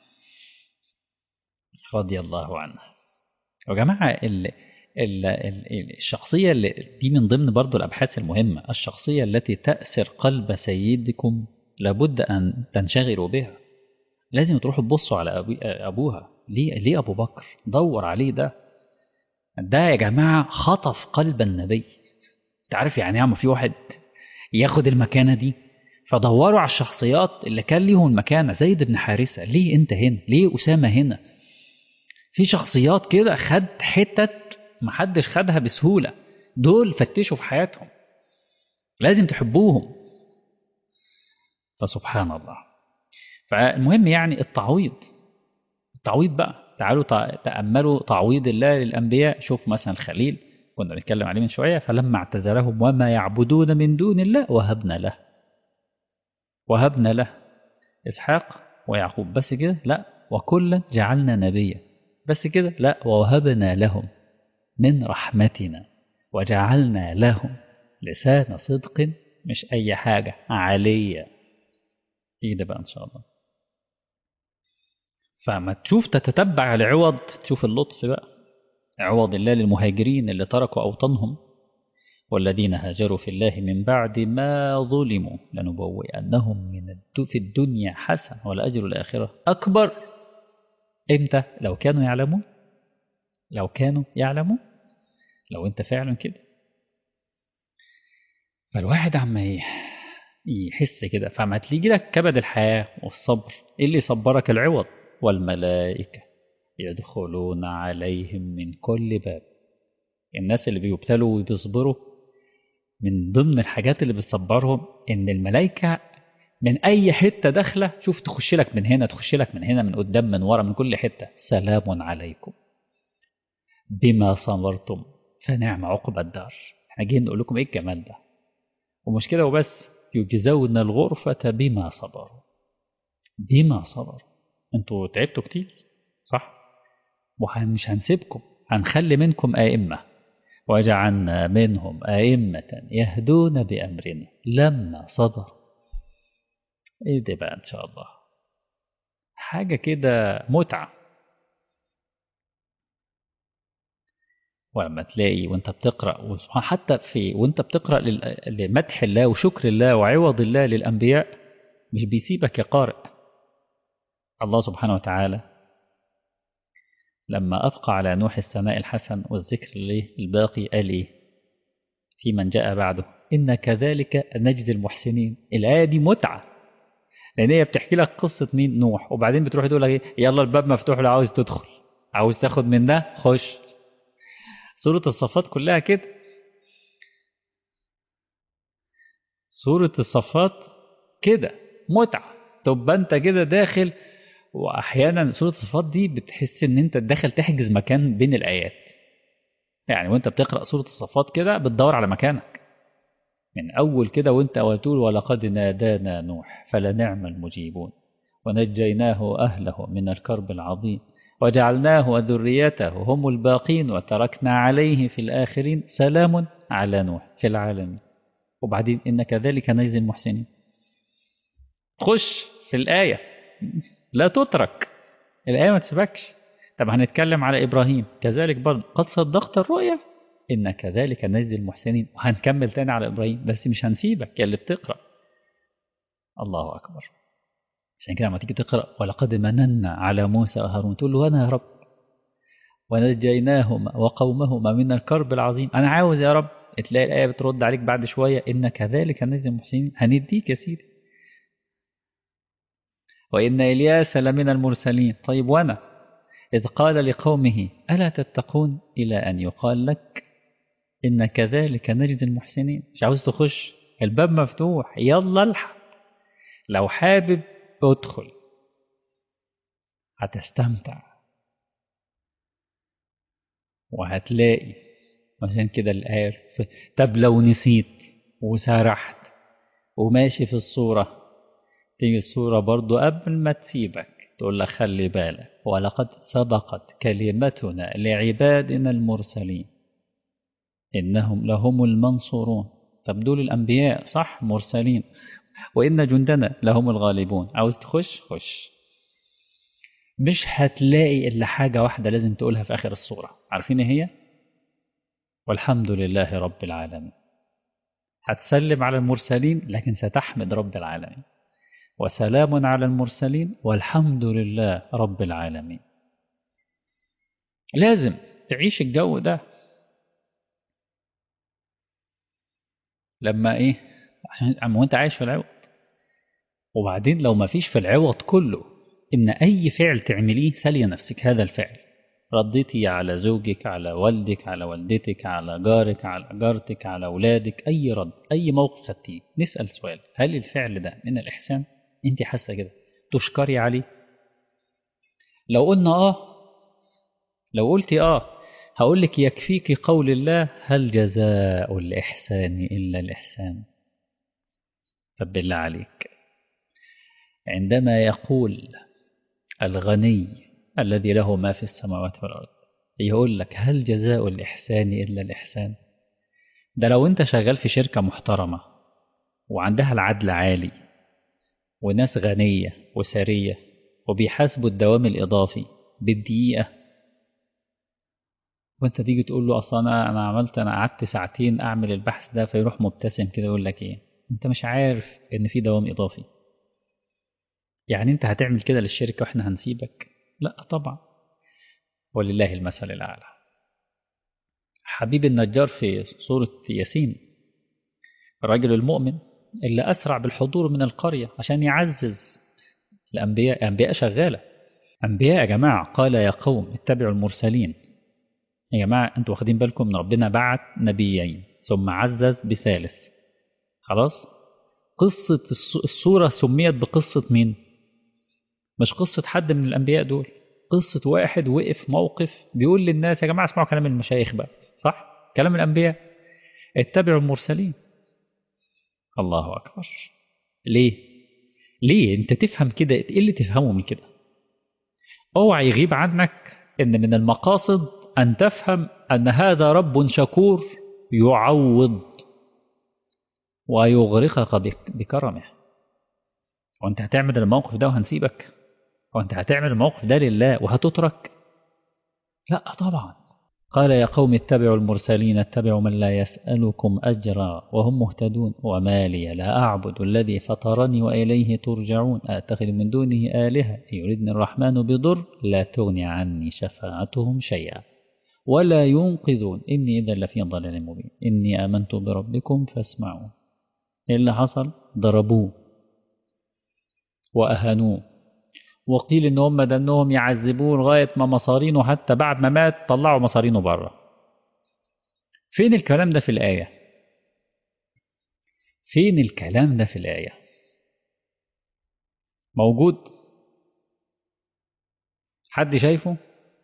Speaker 1: رضي الله عنه. يا جماعة ال ال ال الشخصية اللي دي من ضمن برضو الأبحاث المهمة، الشخصية التي تأسر قلب سيدكم لابد أن تنشغلوا بها. لازم تروحوا تبصوا على أبي أبوها. ليه ليه أبو بكر؟ دور عليه. ده ده يا جماعة خطف قلب النبي. تعرف يعني عم في واحد ياخد المكانة دي؟ فدوروا على الشخصيات اللي كان ليهم المكانة. زيد بن حارثة، ليه أنت هنا؟ ليه أسامة هنا؟ في شخصيات كده خد حتت محدش خدها بسهولة. دول فتشوا في حياتهم، لازم تحبوهم. فسبحان الله. فالمهم يعني التعويض، التعويض بقى. تعالوا تأملوا تعويض الله للأنبياء. شوف مثلا الخليل كنا بنتكلم عليه من شوية، فلما اعتزلهم وما يعبدون من دون الله وهبنا له، وهبنا له إسحاق ويعقوب. بس كده؟ لا. وكلا جعلنا نبيا. بس كده؟ لا. ووهبنا لهم من رحمتنا وجعلنا لهم لسان صدق، مش أي حاجة عالية. إيه ده بقى إن شاء الله. فما تشوف تتتبع العوض، تشوف اللطف بقى. عوض الله للمهاجرين اللي تركوا أوطانهم، والذين هاجروا في الله من بعد ما ظلموا لنبوئنهم من في الدنيا حسن ولأجر الآخرة أكبر. إمتى؟ لو كانوا يعلمون. لو كانوا يعلمون. لو أنت فعلا كده. فالواحد عم يحس كده. فما تيجي لك كبد الحياة والصبر، إيه اللي يصبرك؟ العوض. والملائكة يدخلون عليهم من كل باب. الناس اللي بيبتلوا وبيصبروا من ضمن الحاجات اللي بتصبرهم إن الملائكة من أي حتة داخلة. شوف، تخش لك من هنا، تخش لك من هنا، من قدام، من ورا، من كل حتة. سلام عليكم بما صبرتم فنعم عقبى الدار. احنا جايين نقول لكم ايه الجمال ده. ومش كده وبس، يجزون الغرفة بما صبروا. بما صبروا. انتوا تعبتوا كتير صح، ومش هنسيبكم، هنخلي منكم أئمة. وجعلنا منهم أئمة يهدون بأمرنا لما صبروا. ايه ده بقى إن شاء الله. حاجة كده متعة. ولما تلاقي وانت بتقرأ، حتى في وانت بتقرأ لمدح الله وشكر الله وعوض الله للأنبياء، مش بيسيبك يا قارئ. الله سبحانه وتعالى لما أبقى على نوح الثناء الحسن والذكر الباقي قال إيه في من جاء بعده؟ إن كذلك نجزي المحسنين. الآية دي متعة، لأن هي بتحكي لك قصة مين؟ نوح. وبعدين بتروح تقول لك إيه؟ يلا الباب مفتوح لو عاوز تدخل، عاوز تاخد من ده خش. سورة الصفات كلها كده. سورة الصفات كده متعة. طب انت كده داخل، واحيانا سورة الصفات دي بتحس ان انت داخل تحجز مكان بين الايات. يعني وانت بتقرأ سورة الصفات كده بتدور على مكانك من اول كده، وانت وتقول ولقد نادانا نوح فلنعم المجيبون ونجيناه اهله من الكرب العظيم وجعلناه وذريته هم الباقين وتركنا عليه في الآخرين سلام على نوح في العالمين. وبعدين إن كذلك نجزي المحسنين. خش في الآية، لا تترك الآية، ما تسبكش. طب هنتكلم على إبراهيم كذلك برضه، قد صدقت الرؤيا إن كذلك نجزي المحسنين. وهنكمل تاني على إبراهيم، بس مش هنسيبك يا اللي بتقرأ. الله أكبر. عشان كده لما تيجي تقرأ ولقد مننا على موسى وهارون تقول له أنا يا رب ونجيناهما وقومهما من الكرب العظيم. أنا عاوز يا رب. تلاقي الآية بترد عليك بعد شوية إن كذلك نجزي المحسنين. هنديك يا سيدي. وإن إلياس لمن المرسلين. طيب وأنا إذ قال لقومه ألا تتقون إلى أن يقال لك إن كذلك نجزي المحسنين. مش عاوز تخش؟ الباب مفتوح، يلا الحق. لو حابب ادخل هتستمتع وهتلاقي. عشان كده الآية. طب لو نسيت وسرحت وماشي في الصورة، تيجي الصورة برضو قبل ما تسيبك تقول لك خلي بالك ولقد سبقت كلمتنا لعبادنا المرسلين إنهم لهم المنصورون. طب دول الأنبياء صح، مرسلين. وإن جندنا لهم الغالبون. عاوز تخش خش. مش هتلاقي إلا حاجة واحدة لازم تقولها في آخر السورة، عارفين إيه هي؟ والحمد لله رب العالمين. هتسلم على المرسلين لكن ستحمد رب العالمين، وسلام على المرسلين والحمد لله رب العالمين. لازم تعيش الجو ده. لما ايه؟ عشان عم وانت عايش في العوض. وبعدين لو ما فيش في العوض كله ان اي فعل تعمليه سالي نفسك هذا الفعل، رديتي على زوجك، على والدك، على والدتك، على جارك، على جارتك، على اولادك، اي رد، اي موقف خدتيه، نسأل سؤال: هل الفعل ده من الاحسان؟ انت حاسه كده تشكري عليه؟ لو قلنا اه، لو قلتي اه، هقول لك يكفيك قول الله: هل جزاء الإحسان إلا الإحسان. طب بالله عليك، عندما يقول الغني الذي له ما في السماوات والأرض يقول لك هل جزاء الإحسان إلا الإحسان، ده لو أنت شغال في شركة محترمة وعندها العدل عالي وناس غنية وسرية وبيحاسبوا الدوام الإضافي بالدقيقة، وانت تيجي تقول له اصلا انا انا عملت انا قعدت ساعتين اعمل البحث ده، فيروح مبتسم كده يقول لك ايه؟ انت مش عارف ان في دوام اضافي؟ يعني انت هتعمل كده للشركه واحنا هنسيبك؟ لا طبعا. ولله المثل الاعلى. حبيب النجار في سوره ياسين، الرجل المؤمن اللي اسرع بالحضور من القريه عشان يعزز الانبياء. انبياء شغاله، انبياء يا جماعه. قال يا قوم اتبعوا المرسلين. يا جماعه انتوا واخدين بالكم ان ربنا بعت نبيين ثم عزز بثالث؟ خلاص. قصة السورة سميت بقصة مين؟ مش قصة حد من الأنبياء دول، قصة واحد وقف موقف بيقول للناس: يا جماعة اسمعوا كلام المشايخ بقى، صح؟ كلام الأنبياء، اتبعوا المرسلين. الله أكبر. ليه؟ ليه؟ أنت تفهم كده، إيه اللي تفهمه من كده؟ اوعى يغيب عنك إن من المقاصد أن تفهم أن هذا رب شكور يعوض ويغرقك بكرمه. وأنت هتعمل الموقف ده وهنسيبك؟ وأنت هتعمل الموقف ده لله وهتترك؟ لا طبعا. قال يا قوم اتبعوا المرسلين اتبعوا من لا يسألكم أجرا وهم مهتدون وما لي لا أعبد الذي فطرني وإليه ترجعون أتخذ من دونه آلهة إن يردني الرحمن بضر لا تغني عني شفاعتهم شيئا ولا ينقذون إني إذا لفي ضلال مبين إني آمنت بربكم فاسمعون. إيه اللي حصل؟ ضربوه وأهانوه، وقيل ان هم دنهم يعذبوه لغايه ما مصارينه حتى بعد ما مات طلعوا مصارينه بره. فين الكلام ده في الايه؟ فين الكلام ده في الايه؟ موجود؟ حد شايفه؟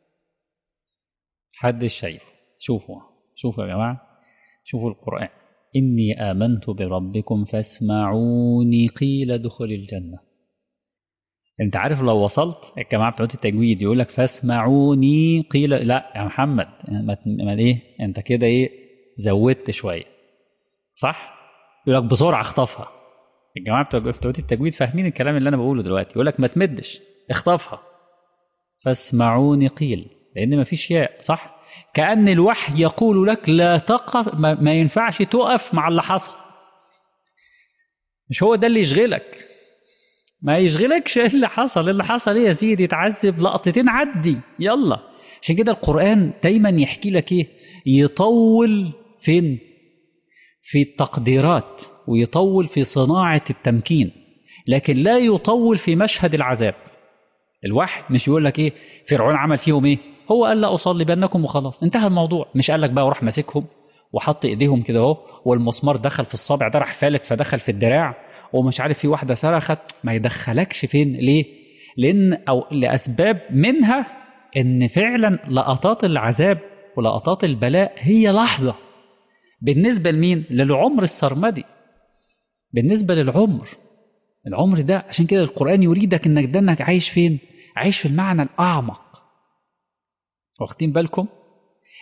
Speaker 1: حد شايفه؟ شوفوا شوفوا يا جماعه، شوفوا القران: اني امنت بربكم فاسمعوني قيل ادخل الجنه. انت عارف لو وصلت الجماعه بتوع التجويد يقول لك فاسمعوني قيل، لا يا محمد ما, ما ايه انت كده ايه زودت شويه، صح؟ يقول لك بسرعه اخطفها. الجماعه بتوع التجويد فاهمين الكلام اللي انا بقوله دلوقتي، يقول لك ما تمدش اخطفها. فاسمعوني قيل، لان ما فيش ياء، صح؟ كأن الوحي يقول لك لا تقف، ما, ما ينفعش تقف مع اللي حصل. مش هو ده اللي يشغلك، ما يشغلكش ايه اللي حصل. اللي حصل ايه يا سيدي؟ تعذب لقطتين عدي يلا. عشان كده القرآن دايما يحكي لك ايه؟ يطول فين؟ في التقديرات، ويطول في صناعة التمكين، لكن لا يطول في مشهد العذاب. الوحي مش يقول لك ايه فرعون عمل فيهم ايه، هو قال لا أصلبنكم وخلاص انتهى الموضوع. مش قال لك بقى وراح ماسكهم وحط ايديهم كده اهو والمسمار دخل في الصابع ده راح فالت فدخل في الدراع ومش عارف في واحدة صرخت. ما يدخلكش فين؟ ليه؟ لأن أو لأسباب منها إن فعلا لقطات العذاب ولقطات البلاء هي لحظة بالنسبة لمين؟ للعمر السرمدي، بالنسبة للعمر العمر ده. عشان كده القرآن يريدك إنك ده إنك عايش فين؟ عايش في المعنى الأعمق. واخدين بالكم؟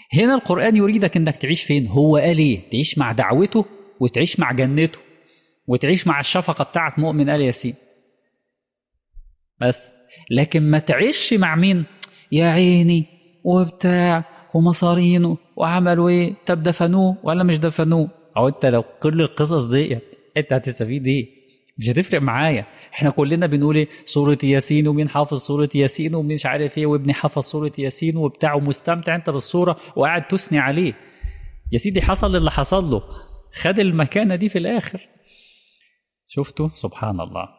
Speaker 1: هنا القرآن يريدك انك تعيش فين؟ هو قال ايه؟ تعيش مع دعوته وتعيش مع جنته وتعيش مع الشفقة بتاعت مؤمن آل ياسين بس. لكن ما تعيش مع مين؟ يا عيني وبتاع ومصارينه وعملوا ايه؟ طب دفنوه ولا مش دفنوه؟ او انت لو كل القصص دي انت هتستفيد ايه؟ مش هتفرق معايا. احنا كلنا بنقول ايه؟ سورة ياسين، ومين حافظ سورة ياسين ومش عارف ايه، وابني حافظ سورة ياسين وبتاع، ومستمتع انت بالصورة وقاعد تثني عليه. يا سيدي حصل اللي حصل له، خد المكانة دي في الآخر. شفتوا؟ سبحان الله.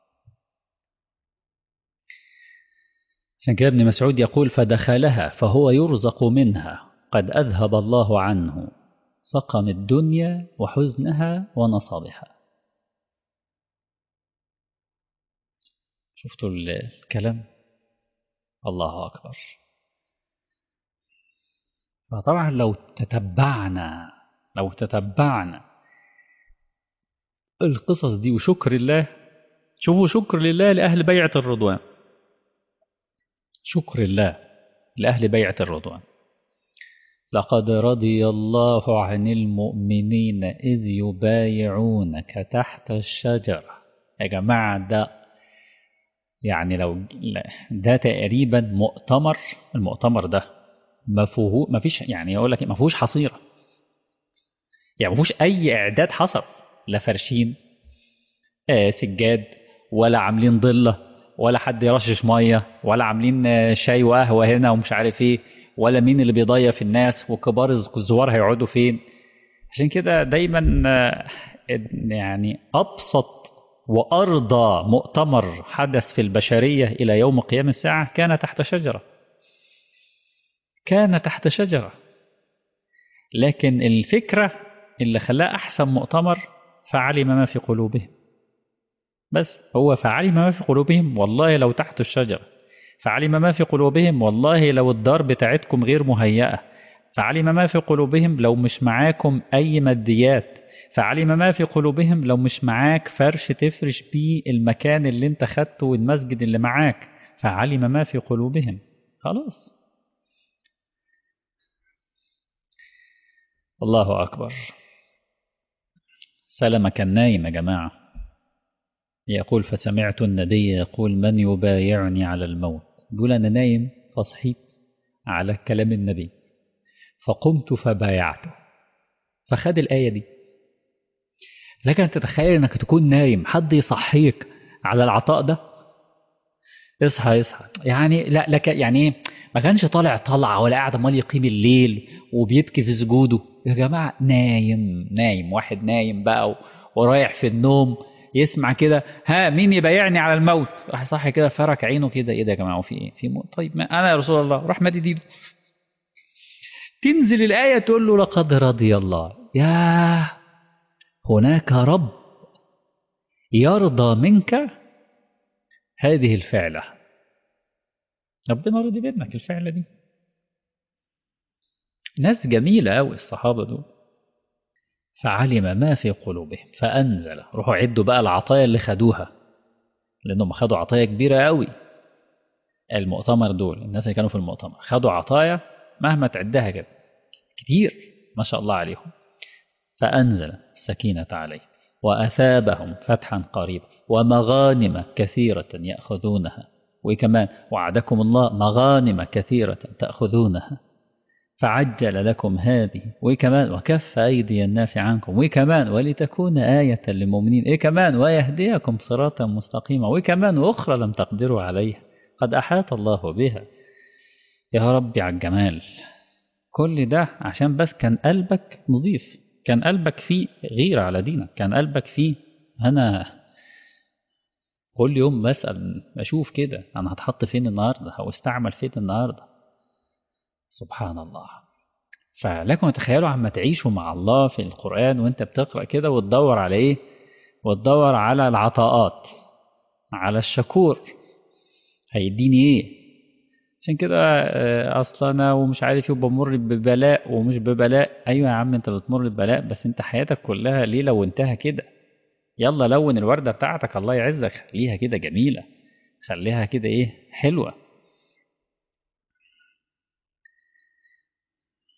Speaker 1: عشان كده ابن مسعود يقول فدخلها فهو يرزق منها قد أذهب الله عنه سقم الدنيا وحزنها ونصابها. شفتوا الكلام؟ الله أكبر. فطبعا لو تتبعنا لو تتبعنا القصص دي وشكر الله، شوفوا شكر لله لأهل بيعة الرضوان، شكر الله لأهل بيعة الرضوان. لقد رضي الله عن المؤمنين إذ يبايعونك تحت الشجرة. يا جماعة ده يعني لو ده تقريبا مؤتمر، المؤتمر ده ما فيه ما فيش يعني يقول لك ما فيهوش حصيرة، يعني ما فيهوش أي إعداد حصل، لا فرشين آه سجاد ولا عاملين ضلة ولا حد يرشش مية ولا عاملين آه شاي وقهوة هنا ومش عارف ايه، ولا مين اللي بيضيف الناس وكبار الزوار هيقعدوا فين. عشان كده دايما آه يعني أبسط وأرضى مؤتمر حدث في البشرية إلى يوم قيام الساعة كان تحت شجرة، كان تحت شجرة. لكن الفكرة اللي خلاه أحسن مؤتمر فعلم ما في قلوبهم، بس هو فعلم ما في قلوبهم والله لو تحت الشجرة، فعلم ما في قلوبهم والله لو الدار بتاعتكم غير مهيئة، فعلم ما في قلوبهم لو مش معاكم أي ماديات، فعلم ما في قلوبهم لو مش معاك فرش تفرش بيه المكان اللي انت خدته والمسجد اللي معاك، فعلم ما في قلوبهم. خلاص. الله أكبر. سلمة كان نايم يا جماعة، يقول فسمعت النبي يقول من يبايعني على الموت، يقول أنا نايم فصحيت على كلام النبي فقمت فبايعته، فخد الآية دي. لكن تتخيل أنك تكون نايم حد يصحيك على العطاء ده؟ اصحى اصحى يعني لا لك يعني ايه، ما كانش طالع طلعة ولا قاعد امال يقيم الليل وبيبكي في سجوده. يا جماعة نايم نايم واحد نايم بقى و... ورايح في النوم يسمع كده ها مين يبايعني على الموت، راح صحي كده فرك عينه كده، ايه ده يا جماعة وفي ايه في موت؟ طيب ما انا يا رسول الله، راح مادي ايده تنزل الآية تقول له لقد رضي الله. يا هناك رب يرضى منك هذه الفعلة، ربنا رضي منك الفعلة دي. ناس جميلة أوي الصحابة دول. فعلم ما في قلوبهم فأنزل. روحوا عدوا بقى العطايا اللي خدوها، لأنهم خدوا عطايا كبيرة أوي. المؤتمر دول الناس اللي كانوا في المؤتمر خدوا عطايا مهما تعدها كده كتير ما شاء الله عليهم. فأنزل السكينة عليهم وأثابهم فتحا قريبا ومغانم كثيرة يأخذونها، وكمان وعدكم الله مغانم كثيرة تأخذونها فعجل لكم هذه، وكمان وكف أيدي الناس عنكم، وكمان ولتكون آية للمؤمنين، إيه كمان ويهديكم صراطا مستقيما، وكمان وأخرى لم تقدروا عليها قد أحاط الله بها. يا ربي على الجمال. كل ده عشان بس كان قلبك نظيف، كان قلبك فيه غيرة على دينك، كان قلبك فيه أنا كل يوم بسأل أشوف كده أنا هتحط فين النهاردة أو استعمل فين النهاردة. سبحان الله. فلكم تخيلوا عما تعيشوا مع الله في القرآن وانت بتقرأ كده وتدور على ايه، وتدور على العطاءات، على الشكور هيديني ايه. عشان كده اصلا انا ومش عارف ايه بمر ببلاء ومش ببلاء. ايوه يا عم انت بتمر ببلاء بس انت حياتك كلها ليه لو انتهى كده؟ يلا لون الوردة بتاعتك الله يعزك، خليها كده جميلة، خليها كده ايه حلوة.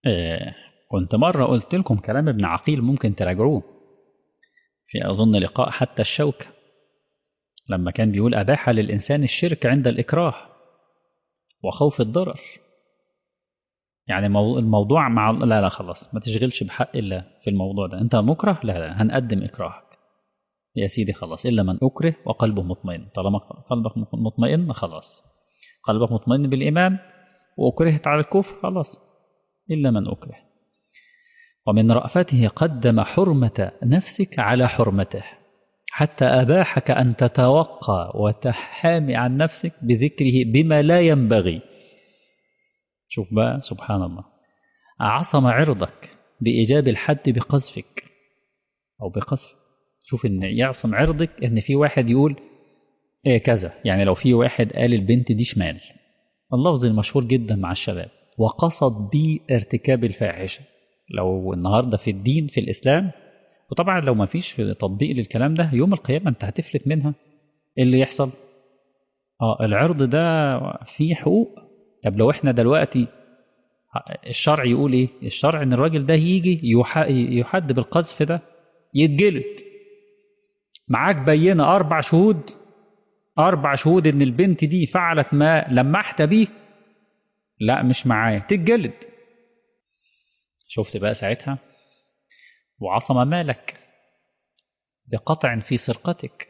Speaker 1: آه كنت مرة قلت لكم كلام ابن عقيل ممكن تراجعوه في أظن لقاء حتى الشوكة، لما كان بيقول أباح للإنسان الشرك عند الإكراه وخوف الضرر. يعني الموضوع مع لا لا خلاص ما تشغلش بحق الله في الموضوع ده، أنت مكره لا لا هنقدم إكراهك يا سيدي خلاص، إلا من أكره وقلبه مطمئن. طالما قلبك مطمئن خلاص، قلبك مطمئن بالإيمان وأكرهت على الكفر خلاص، إلا من أكره. ومن رأفته قدم حرمة نفسك على حرمته، حتى أباحك أن تتوقى وتحامي عن نفسك بذكره بما لا ينبغي. شوف بقى سبحان الله، عصم عرضك بإيجاب الحد بقذفك أو بقذف. شوف إن يعصم عرضك إن في واحد يقول إيه كذا، يعني لو في واحد قال البنت دي شمال، اللفظ المشهور جدا مع الشباب، وقصد بيه ارتكاب الفاحشة. لو النهاردة في الدين في الإسلام، وطبعا لو ما فيش في تطبيق للكلام ده يوم القيامة أنت هتفلت منها. إيه اللي يحصل؟ آه العرض ده فيه حقوق. طب لو إحنا دلوقتي الشرع يقول إيه؟ الشرع إن الراجل ده يجي يحد بالقذف ده يتجلد، معاك بينة أربع شهود، أربع شهود إن البنت دي فعلت ما لمحت بيه، لا مش معايا تتجلد. شفت بقى ساعتها؟ وعصم مالك بقطع في سرقتك.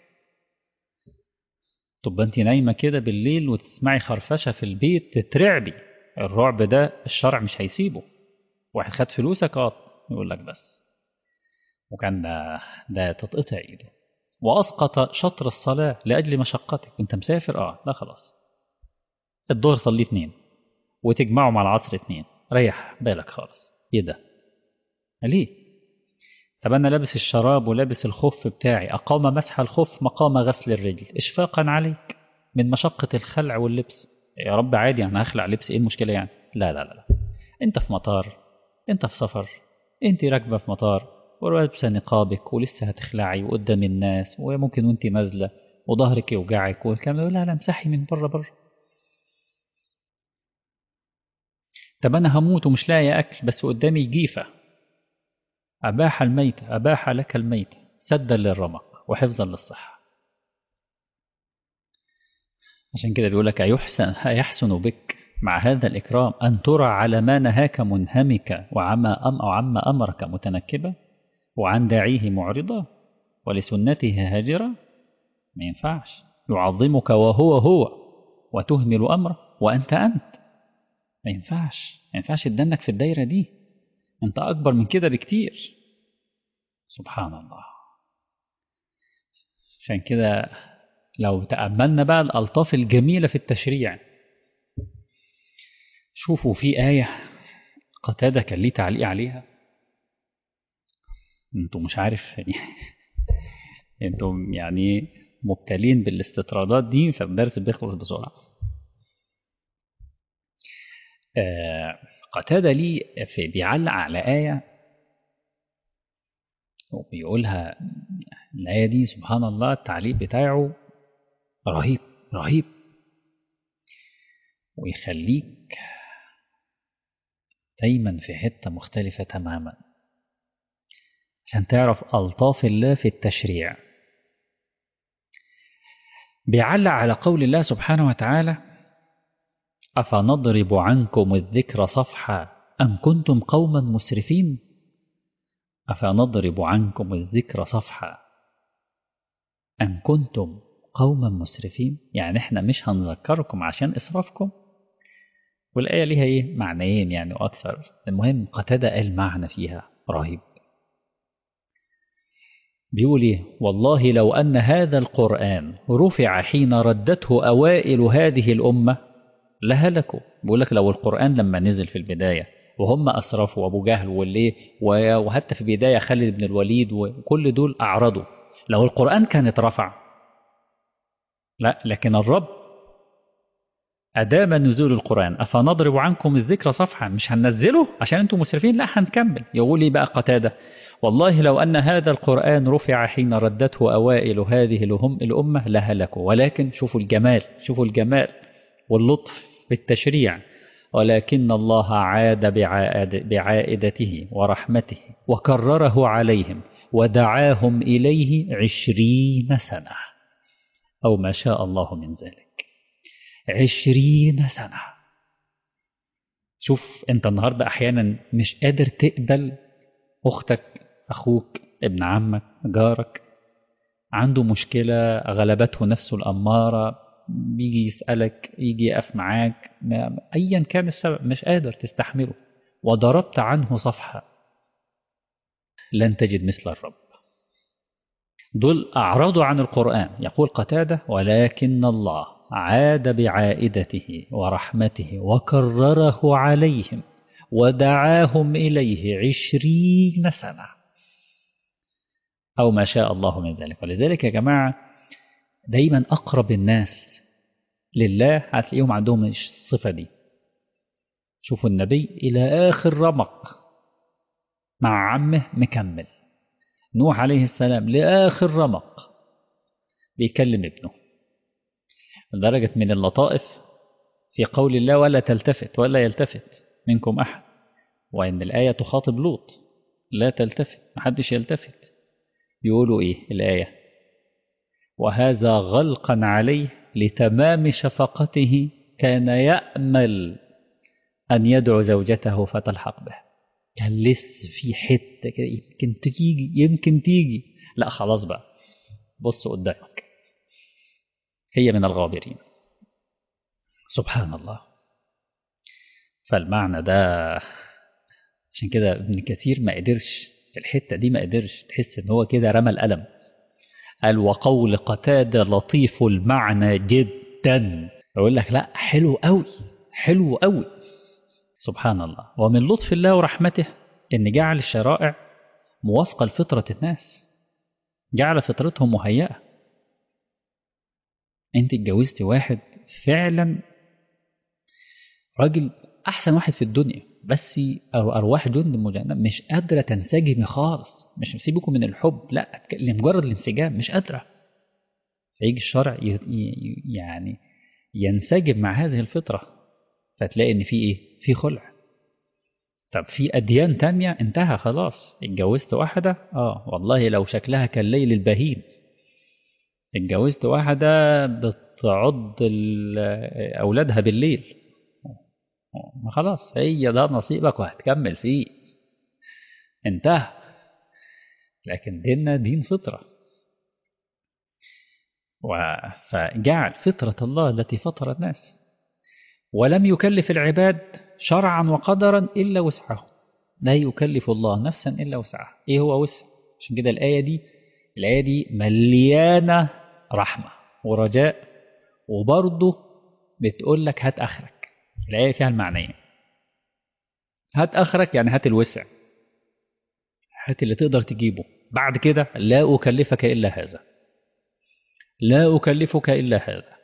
Speaker 1: طب انت نايمة كده بالليل وتسمعي خرفشة في البيت تترعبي، الرعب ده الشرع مش هيسيبه. واحد خد فلوسك اه يقول لك بس، وكان ده, ده تتقطع ايده. واسقط شطر الصلاة لأجل مشقتك، انت مسافر اه لا خلاص، الظهر صلي اتنين وتجمعه مع العصر اتنين، ريح بالك خالص. ايه ده ليه؟ طب أنا لابس الشراب ولابس الخف بتاعي، أقام مسح الخف مقام غسل الرجل إشفاقا عليك من مشقة الخلع واللبس. يا رب عادي أنا هخلع لبس، إيه المشكلة يعني؟ لا لا لا، أنت في مطار، أنت في سفر، أنت راكبة في مطار ولابسة نقابك ولسه هتخلعي وقدام الناس، وممكن وأنت نازلة وظهرك يوجعك والكلام ده، لا لا امسحي من بره بره. طب أنا هموت ومش لاقي أكل بس قدامي جيفة، أباح الميت أباح لك الميت سدا للرمق وحفظا للصحة. عشان كده بيقول لك أيحسن, أيحسن بك مع هذا الإكرام أن ترى على ما نهاك منهمك وعما أم أو عما أمرك متنكبة وعن داعيه معرضة ولسنته هاجرة. ما ينفعش يعظمك وهو هو وتهمل أمره وأنت أنت. ما ينفعش ما ينفعش تدنك في الدايرة دي، أنت أكبر من كده بكتير. سبحان الله. عشان كده لو تأملنا بقى الألطاف الجميلة في التشريع، شوفوا في آية قتادة كان ليه تعليق عليها، انتوا مش عارف يعني انتوا يعني مبتلين بالاستطرادات دي، فالدرس بيخلص بسرعة. آه قتادة ليه في بيعلق على آية وبيقولها، الآية دي سبحان الله التعليق بتاعه رهيب رهيب، ويخليك دايما في حتة مختلفة تماما عشان تعرف ألطاف الله في التشريع. بيعلق على قول الله سبحانه وتعالى أفنضرب عنكم الذكر صفحا أم كنتم قوما مسرفين. أفنضرب عنكم الذكر صفحا أم كنتم قوما مسرفين، يعني احنا مش هنذكركم عشان إسرافكم. والآية ليها إيه معنيين يعني وأكثر، المهم قتادة قال معنى فيها رهيب. بيقول إيه؟ والله لو أن هذا القرآن رفع حين ردته أوائل هذه الأمة لهلكوا. بيقول لك لو القرآن لما نزل في البداية وهم أسرفوا أبو جهل والليه وحتى في بداية خالد بن الوليد وكل دول أعرضوا، لو القرآن كان اترفع لا، لكن الرب أدام نزول القرآن. أفنضرب عنكم الذكر صفحا، مش هننزله عشان أنتم مسرفين، لا هنكمل. يقول لي بقى قتادة والله لو أن هذا القرآن رفع حين ردته أوائل هذه الأمة لهلكوا، ولكن شوفوا الجمال، شوفوا الجمال واللطف بالتشريع، ولكن الله عاد بعائد بعائدته ورحمته وكرره عليهم ودعاهم إليه عشرين سنة أو ما شاء الله من ذلك. عشرين سنة. شوف أنت النهاردة أحيانا مش قادر تقبل أختك، أخوك، ابن عمك، جارك عنده مشكلة غلبته نفسه الأمارة، بيجي يسألك، يجي يقف معاك، أيا كان السبب، مش قادر تستحمله وضربت عنه صفحة، لن تجد مثل الرب. دول أعرضوا عن القرآن. يقول قتادة: ولكن الله عاد بعائدته ورحمته وكرره عليهم ودعاهم إليه عشرين سنة أو ما شاء الله من ذلك. ولذلك يا جماعة دايما أقرب الناس لله هتلاقيهم عندهم الصفة دي. شوفوا النبي إلى آخر رمق مع عمه مكمل. نوح عليه السلام لآخر رمق بيكلم ابنه، لدرجة من اللطائف في قول الله: ولا تلتفت ولا يلتفت منكم أحد، وإن الآية تخاطب لوط، لا تلتفت، محدش يلتفت. يقولوا إيه الآية؟ وهذا غلقا عليه لتمام شفقته كان يأمل أن يدعو زوجته فتلحق به. كان لسه في حتة كده، يمكن تيجي يمكن تيجي، لا خلاص بقى، بص قدامك، هي من الغابرين. سبحان الله. فالمعنى ده عشان كده ابن كثير ما قدرش في الحتة دي، ما قدرش، تحس ان هو كده رمى القلم. قال: وقول قتادة لطيف المعنى جدا. يقول لك لا، حلو قوي، حلو قوي. سبحان الله. ومن لطف الله ورحمته ان جعل الشرائع موافقة لفطرة الناس، جعل فطرتهم مهيئة. انت اتجوزتي واحد فعلا راجل احسن واحد في الدنيا، بس ارواح جند مجنده مش قادره تنسجم خالص، مش سيبكم من الحب، لا، لمجرد الانسجام مش قادره. فيجي الشرع يعني ينسجم مع هذه الفطره، فتلاقي ان في ايه، في خلع. طب في اديان تانية انتهى خلاص، اتجوزت واحده اه والله لو شكلها كالليل البهيم، اتجوزت واحده بتعض اولادها بالليل، ما خلاص هي ده نصيبك وهتكمل فيه، انتهى. لكن ديننا دين فطرة، فجعل فطرة الله التي فطر الناس، ولم يكلف العباد شرعا وقدرا إلا وسعه. لا يكلف الله نفسا إلا وسعها. إيه هو وسع؟ عشان كده الآية دي الآية دي مليانة رحمة ورجاء، وبرضه بتقول لك هات آخرك. الآية فيها المعنيين، هات آخرك يعني هات الوسع، هات اللي تقدر تجيبه. بعد كده لا أكلفك إلا هذا، لا أكلفك إلا هذا،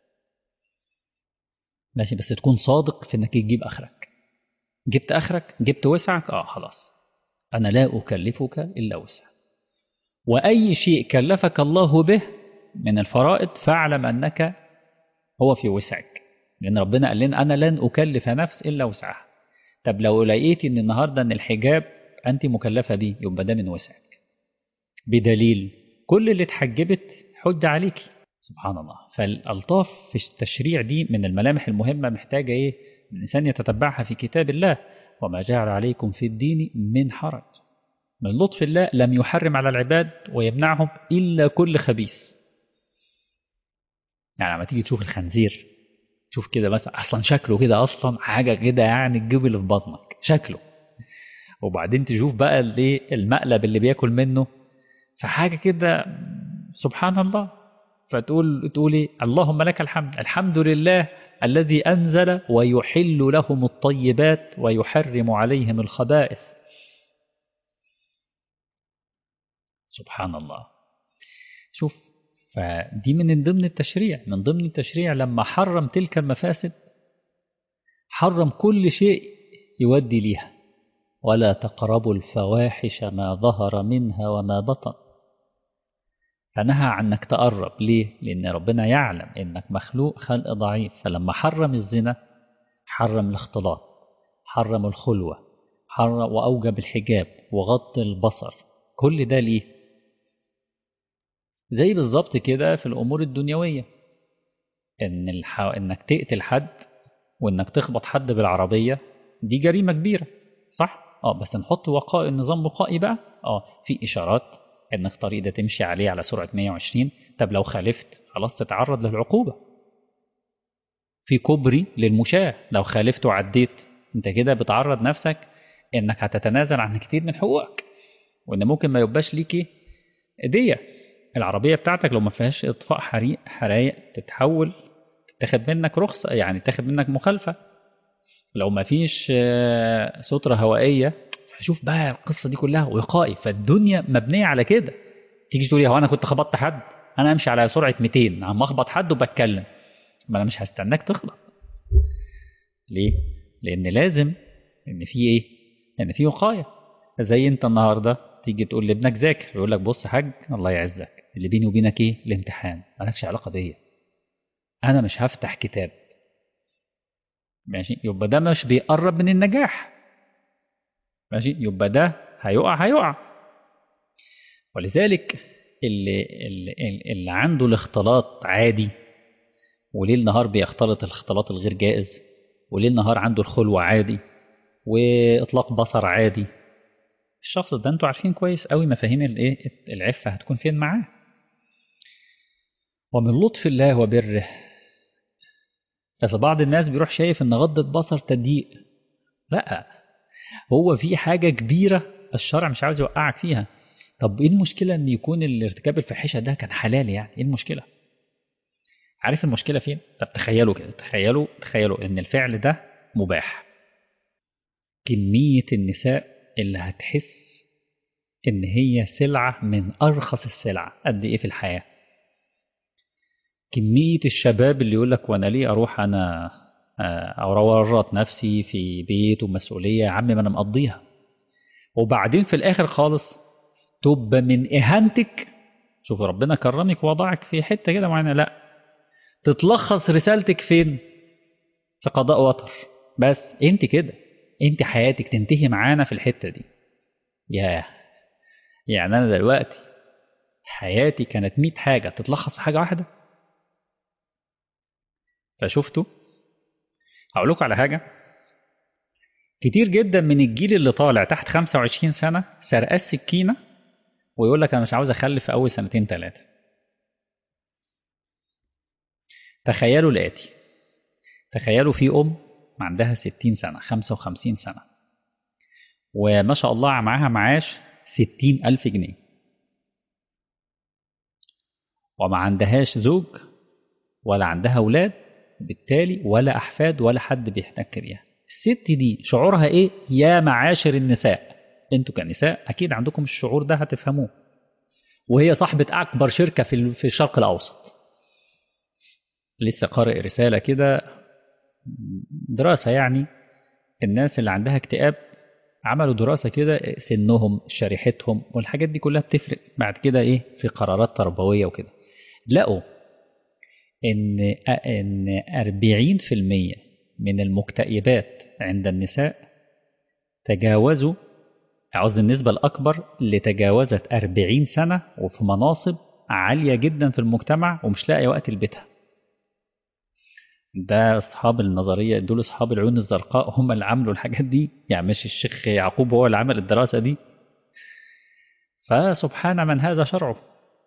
Speaker 1: ماشي، بس تكون صادق في إنك تجيب آخرك. جبت آخرك، جبت وسعك، آه خلاص أنا لا أكلفك إلا وسع. وأي شيء كلفك الله به من الفرائض فاعلم أنك هو في وسعك، لأن ربنا قال لنا: أنا لن أكلف نفس إلا وسعها. طب لو لقيت إن النهاردة إن الحجاب أنت مكلفة بيه، يبقى ده من وسعك، بدليل كل اللي اتحجبت حج عليك. سبحان الله. فالألطاف في التشريع دي من الملامح المهمة، محتاجة إيه؟ الإنسان يتتبعها في كتاب الله. وما جعل عليكم في الدين من حرج. من لطف الله لم يحرم على العباد ويمنعهم إلا كل خبيث. يعني لما تيجي تشوف الخنزير، شوف كده مثلا، أصلا شكله كده أصلا حاجة كده يعني تجيب اللي في بطنك شكله، وبعدين تشوف بقى المقلب اللي بياكل منه، فحاجة كده سبحان الله. فتقول تقولي: اللهم لك الحمد، الحمد لله الذي أنزل ويحل لهم الطيبات ويحرم عليهم الخبائث. سبحان الله. شوف، فدي من ضمن التشريع، من ضمن التشريع لما حرم تلك المفاسد حرم كل شيء يودي ليها. ولا تقربوا الفواحش ما ظهر منها وما بطن. فنهى عنك تقرب. ليه؟ لأن ربنا يعلم إنك مخلوق خلق ضعيف، فلما حرم الزنا حرم الاختلاط، حرم الخلوة، حرم وأوجب الحجاب وغض البصر. كل ده ليه؟ زي بالظبط كده في الأمور الدنيوية، إن الح... إنك تقتل حد وإنك تخبط حد بالعربية دي جريمة كبيرة، صح؟ اه بس نحط وقائي، النظام وقائي بقى. اه في إشارات إنك الطريق ده تمشي عليه على سرعة مية وعشرين، طب لو خالفت خلاص تتعرض للعقوبة. في كوبري للمشاة، لو خالفت وعديت انت كده بتعرض نفسك انك هتتنازل عن كتير من حقوقك، وان ممكن ما يبقاش ليكي هدية. العربية بتاعتك لو ما فيهاش اطفاء حريق حرايق تتحول تاخد منك رخصة، يعني تاخد منك مخالفة. لو ما فيش آه، سترة هوائية، فشوف بقى القصة دي كلها وقائي. فالدنيا مبنية على كده. تيجي تقول هو انا كنت خبطت حد، انا امشي على سرعة ميتين عم اخبط حد وبتكلم، ما انا مش هستناك تخبط. ليه؟ لان لازم ان في ايه؟ ان في وقاية. زي انت النهارده تيجي تقول لابنك ذاكر، يقول لك بص يا حاج الله يعزك، اللي بيني وبينك ايه؟ الامتحان، مالكش علاقة بيا، انا مش هفتح كتاب. ماشي، يبقى ده مش بيقرب من النجاح. ماشي، يبقى ده هيقع هيقع. ولذلك اللي, اللي, اللي عنده الاختلاط عادي وليل نهار بيختلط الاختلاط الغير جائز، وليل نهار عنده الخلوة عادي واطلاق بصر عادي، الشخص ده انتوا عارفين كويس قوي مفاهيم الايه العفة هتكون فين معاه. ومن لطف الله وبره، بس بعض الناس بيروح شايف ان غض البصر تضييق. لا، هو في حاجة كبيرة الشرع مش عاوز يوقعك فيها. طب ايه المشكلة ان يكون الارتكاب الفاحشة ده كان حلال؟ يعني ايه المشكلة؟ عارف المشكلة فين؟ طب تخيلوا كده، تخيلوا تخيلوا ان الفعل ده مباح. كمية النساء اللي هتحس ان هي سلعة من ارخص السلع قد ايه في الحياة. كمية الشباب اللي يقول لك وانا ليه اروح انا اورط نفسي في بيت ومسؤولية، يا عم ما انا مقضيها. وبعدين في الاخر خالص تبقى من اهانتك، شوف ربنا كرمك ووضعك في حتة كده معينة، لا تتلخص رسالتك فين؟ في قضاء وطر. بس انت كده، انت حياتك تنتهي معانا في الحتة دي. ياه، يعني انا دلوقتي حياتي كانت مئة حاجة تتلخص في حاجة واحدة. فشفتوا، هقول لكم على حاجة. كتير جدا من الجيل اللي طالع تحت خمسة وعشرين سنة سرقة السكينة ويقول لك انا مش عاوز اخلف في اول سنتين ثلاثة. تخيلوا الآتي، تخيلوا في أم عندها ستين سنة خمسة وخمسين سنة وما شاء الله معاها معاش ستين ألف جنيه، وما عندهاش زوج ولا عندها أولاد، بالتالي ولا أحفاد ولا حد بيحتك بيها. الست دي شعورها إيه؟ يا معاشر النساء، أنتوا كنساء أكيد عندكم الشعور ده هتفهموه. وهي صاحبة أكبر شركة في في الشرق الأوسط. لسه قارئ رسالة كده، دراسة يعني، الناس اللي عندها اكتئاب عملوا دراسة كده، سنهم شريحتهم والحاجات دي كلها بتفرق بعد كده إيه في قرارات تربوية وكده. لقوا إن إن أربعين في المية من المكتئبات عند النساء تجاوزوا، عاوز النسبة الأكبر اللي تجاوزت أربعين سنة وفي مناصب عالية جدا في المجتمع ومش لاقي وقت لبيتها. ده أصحاب النظرية دول، أصحاب العيون الزرقاء، هم اللي عملوا الحاجات دي، يعني مش الشيخ يعقوب هو اللي عمل الدراسة دي. فسبحان من هذا شرعه.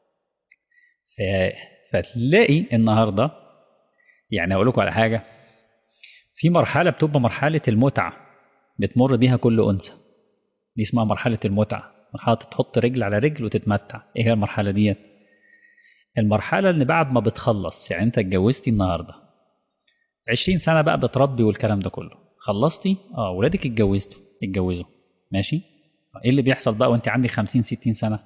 Speaker 1: فتلاقي النهاردة، يعني أقول لكم على حاجة، في مرحلة بتبقى مرحلة المتعة بتمر بيها كل أنثى، دي اسمها مرحلة المتعة، مرحلة تحط رجل على رجل وتتمتع. إيه هي المرحلة دي؟ المرحلة اللي بعد ما بتخلص، يعني أنت اتجوزتي النهاردة عشرين سنة بقى بتربي والكلام ده كله، خلصتي اه ولادك اتجوزتوا اتجوزوا ماشي. ايه اللي بيحصل بقى وانت عندك خمسين ستين سنة؟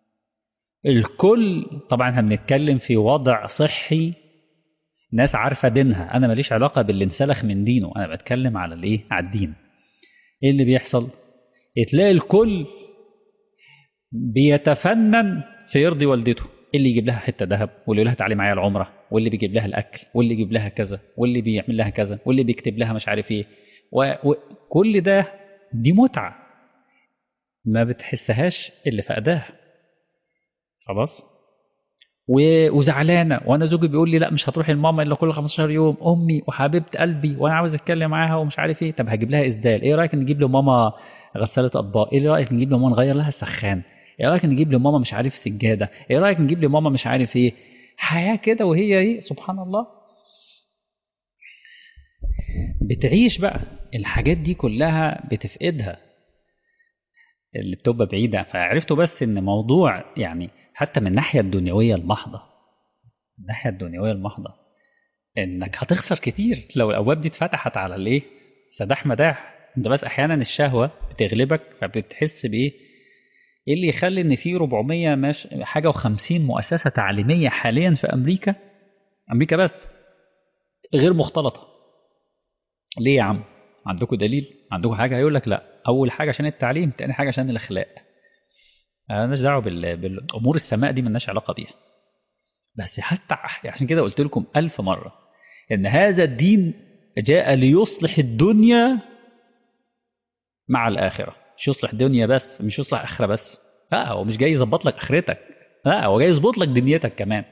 Speaker 1: الكل طبعا هنتكلم في وضع صحي، ناس عارفة دينها، انا ماليش علاقة باللي انسلخ من دينه، انا بتكلم على الايه، على الدين. ايه اللي بيحصل؟ تلاقي الكل بيتفنن في يرضي والدته. اللي يجيب لها حته ذهب، واللي يقول لها تعالي معايا العمره، واللي بيجيب لها الاكل، واللي يجيب لها كذا، واللي بيعمل لها كذا، واللي بيكتب لها مش عارف ايه، وكل ده دي متعه ما بتحسهاش اللي فقداها. خلاص. وزعلانه، وانا زوجي بيقول لي لا مش هتروحي لماما الا كل خمستاشر يوم، امي وحبيبه قلبي وانا عاوز اتكلم معاها ومش عارف ايه. طب هجيب لها اسدال، ايه رايك نجيب لماما غساله اطباق، ايه رايك نجيب لماما نغير لها السخان، ايه رايك نجيب لماما مش عارف سجاده، ايه رايك نجيب لماما مش عارف ايه. حياه كده، وهي ايه سبحان الله بتعيش بقى الحاجات دي كلها بتفقدها اللي بتبقى بعيده. فعرفتوا بس ان موضوع يعني حتى من الناحيه الدنيويه المحضه، الناحيه الدنيويه المحضه انك هتخسر كتير لو الابواب دي اتفتحت على الايه سداح مداح. انت بس احيانا الشهوه بتغلبك فبتحس بايه، ايه اللي يخلي ان في أربعمية مش حاجه و50 مؤسسه تعليميه حاليا في امريكا، امريكا بس غير مختلطه. ليه يا عم؟ عندكم دليل؟ عندكم حاجه؟ هيقول لك لا، اول حاجه عشان التعليم، تاني حاجه عشان الاخلاق. مالناش دعوه بال... بالامور السماء دي، مالناش علاقه بيها. بس حتى عشان كده قلت لكم ألف مره ان هذا الدين جاء ليصلح الدنيا مع الآخرة. مش يصلح دنيا بس، مش يصلح آخرة بس، لا هو مش جاي يظبط لك آخرتك، لا هو جاي يظبط لك دنيتك كمان،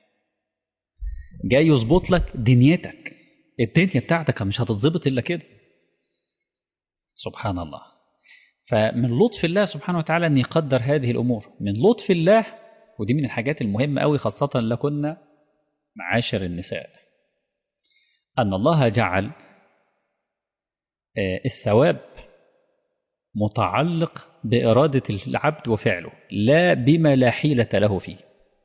Speaker 1: جاي يظبط لك دنيتك. الدنيا بتاعتك مش هتتظبط إلا كده. سبحان الله. فمن لطف الله سبحانه وتعالى أن يقدر هذه الأمور، من لطف الله. ودي من الحاجات المهمة أوي خاصة لكنا معاشر النساء، أن الله جعل الثواب متعلق بإرادة العبد وفعله، لا بما لا حيلة له فيه.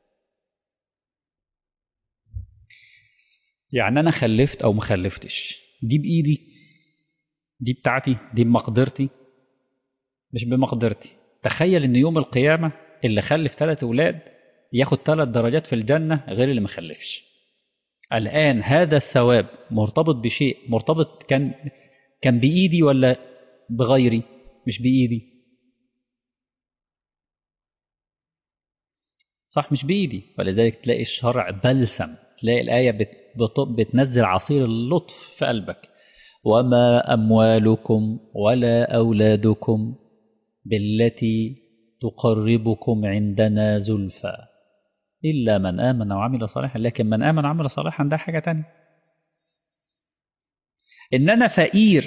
Speaker 1: يعني أنا خلفت أو مخلفتش، دي بإيدي، دي بتاعتي، دي بمقدرتي، مش بمقدرتي. تخيل إن يوم القيامة اللي خلف ثلاث أولاد ياخد ثلاث درجات في الجنة غير اللي مخلفش. الآن هذا الثواب مرتبط بشيء، مرتبط كان كان بإيدي ولا بغيري؟ مش بإيدي، صح؟ مش بإيدي. ولذلك تلاقي الشرع بلسم، تلاقي الآية بت... بت... بتنزل عصير اللطف في قلبك. وما أموالكم ولا أولادكم بالتي تقربكم عندنا زلفى إلا من آمن وعمل صالحا. لكن من آمن وعمل صالحا ده حاجة تانية. إن أنا فقير،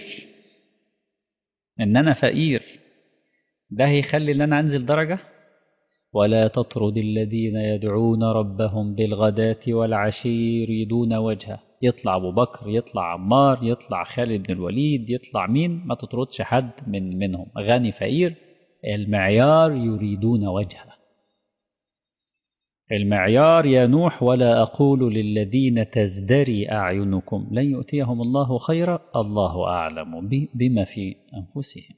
Speaker 1: إن أنا فقير ده هيخلي إن أنا أنزل درجة؟ ولا تطرد الذين يدعون ربهم بالغداة والعشي يريدون وجهه. يطلع أبو بكر، يطلع عمار، يطلع خالد بن الوليد، يطلع مين، ما تطردش حد من منهم، غني فقير، المعيار يريدون وجهه. المعيار يا نوح ولا أقول للذين تزدري أعينكم لن يؤتيهم الله خيرا الله أعلم بما في أنفسهم.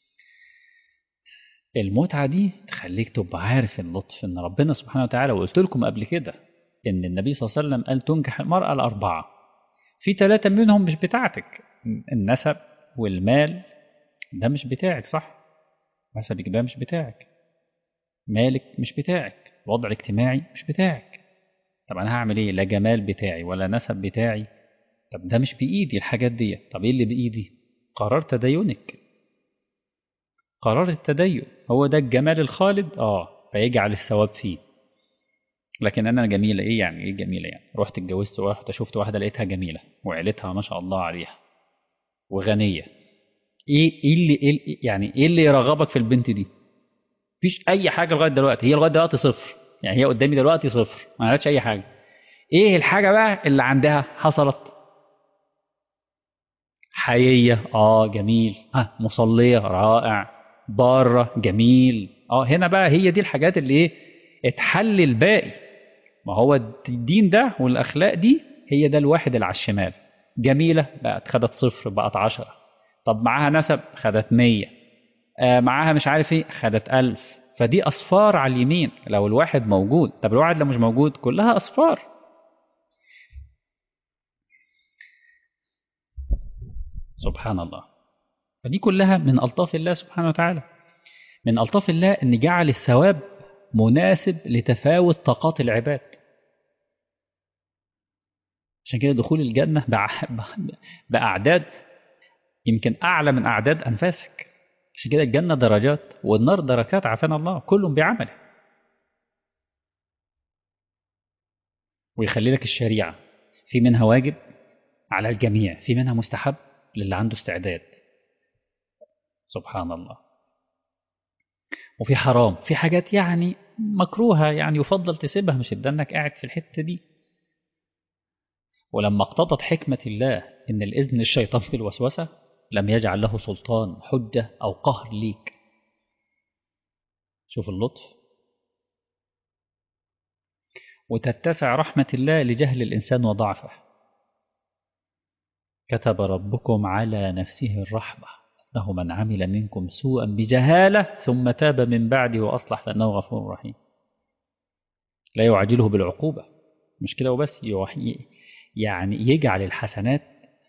Speaker 1: المتعة دي تخليك تبقى عارف اللطف ان ربنا سبحانه وتعالى. وقلت لكم قبل كده ان النبي صلى الله عليه وسلم قال تنكح المرأة الأربعة، في ثلاثة منهم مش بتاعتك. النسب والمال ده مش بتاعك، صح؟ نسبك ده مش بتاعك، مالك مش بتاعك، وضع اجتماعي مش بتاعك. طب انا هعمل ايه؟ لا جمال بتاعي ولا نسب بتاعي. طب ده مش بإيدي الحاجات دي. طب ايه اللي بإيدي؟ قرار تدينك، قرار التدين هو ده الجمال الخالد، اه فيجعل الثواب فيه. لكن انا جميله ايه يعني؟ ايه جميله يعني؟ رحت اتجوزت ورحت شفت واحده لقيتها جميله وعيلتها ما شاء الله عليها وغنيه، ايه ايه اللي إيه يعني ايه اللي يرغبك في البنت دي؟ مفيش اي حاجه لغايه دلوقتي. هي لغايه دلوقتي صفر، يعني هي قدامي دلوقتي صفر، ما عملتش اي حاجه. ايه الحاجه بقى اللي عندها حصلت؟ حييه، اه جميل، اه مصليه رائع، باره جميل، اه هنا بقى هي دي الحاجات اللي ايه اتحل الباقي. ما هو الدين ده والأخلاق دي هي ده الواحد اللي على الشمال. جميلة بقت خدت صفر بقت عشرة. طب معاها نسب خدت مية. آه معاها مش عارف ايه خدت ألف. فدي أصفار على اليمين لو الواحد موجود. طب الواحد لو مش موجود كلها أصفار. سبحان الله. فدي كلها من ألطاف الله سبحانه وتعالى. من ألطاف الله أن جعل الثواب مناسب لتفاوت طاقات العباد. عشان كده دخول الجنة بأعداد يمكن أعلى من أعداد أنفاسك. عشان كده الجنة درجات والنار دركات، عافانا الله، كل بعمله. ويخلي لك الشريعة في منها واجب على الجميع، في منها مستحب للي عنده استعداد. سبحان الله. وفي حرام، في حاجات يعني مكروهة يعني يفضل تسيبها، مش إنك قاعد في الحتة دي. ولما اقتضت حكمة الله إن الإذن الشيطان في الوسوسة لم يجعل له سلطان حجة أو قهر ليك. شوف اللطف. وتتسع رحمة الله لجهل الإنسان وضعفه. كتب ربكم على نفسه الرحمة أنه من عمل منكم سوءا بجهالة ثم تاب من بعده وأصلح فإنه غفور رحيم. لا يعجله بالعقوبة، مش كده وبس، يعني يجعل الحسنات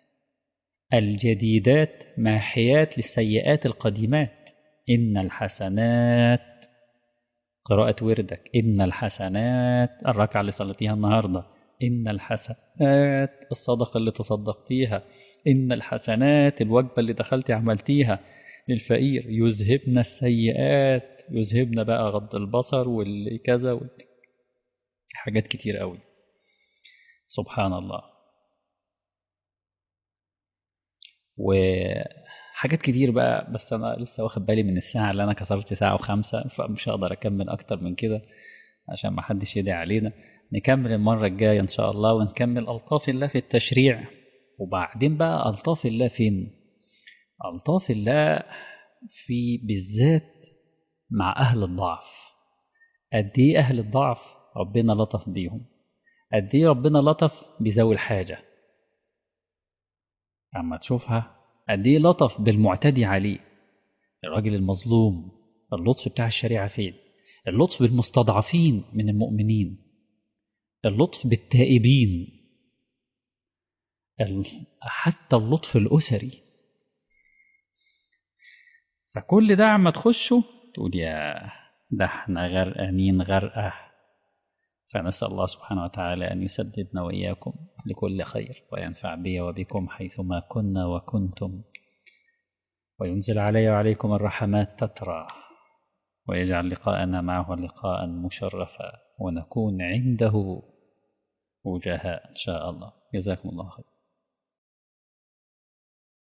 Speaker 1: الجديدات ماحيات للسيئات القديمات. إن الحسنات، قراءة وردك، إن الحسنات الركعة اللي صليتيها النهاردة، إن الحسنات الصدقة اللي تصدقتيها، إن الحسنات الوجبة اللي دخلتي عملتيها للفقير، يذهبن السيئات، يذهبن بقى غض البصر واللي كذا واللي حاجات كتير قوي. سبحان الله. وحاجات كتير بقى، بس أنا لسه واخد بالي من الساعة اللي أنا كسرت ساعة وخمسة، فمش هقدر أكمل أكتر من كده عشان ما حدش يدعي علينا. نكمل المرة الجاية إن شاء الله، ونكمل ألطاف الله في التشريع. وبعدين بقى ألطاف الله فين؟ ألطاف الله في بالذات مع أهل الضعف. قد إيه أهل الضعف ربنا لطف بيهم، قد إيه ربنا لطف بذوي الحاجة. أما تشوفها قد إيه لطف بالمعتدي عليه، الراجل المظلوم. اللطف بتاع الشريعة فين؟ اللطف بالمستضعفين من المؤمنين، اللطف بالتائبين، حتى اللطف الأسري. فكل ده عما تخشه تقول يا ده احنا غرقانين غرقة. فنسأل الله سبحانه وتعالى أن يسددنا وإياكم لكل خير، وينفع بي وبكم حيثما كنا وكنتم، وينزل علي وعليكم الرحمات تترى، ويجعل لقاءنا معه لقاء مشرفا، ونكون عنده وجهاء إن شاء الله. جزاكم الله خير.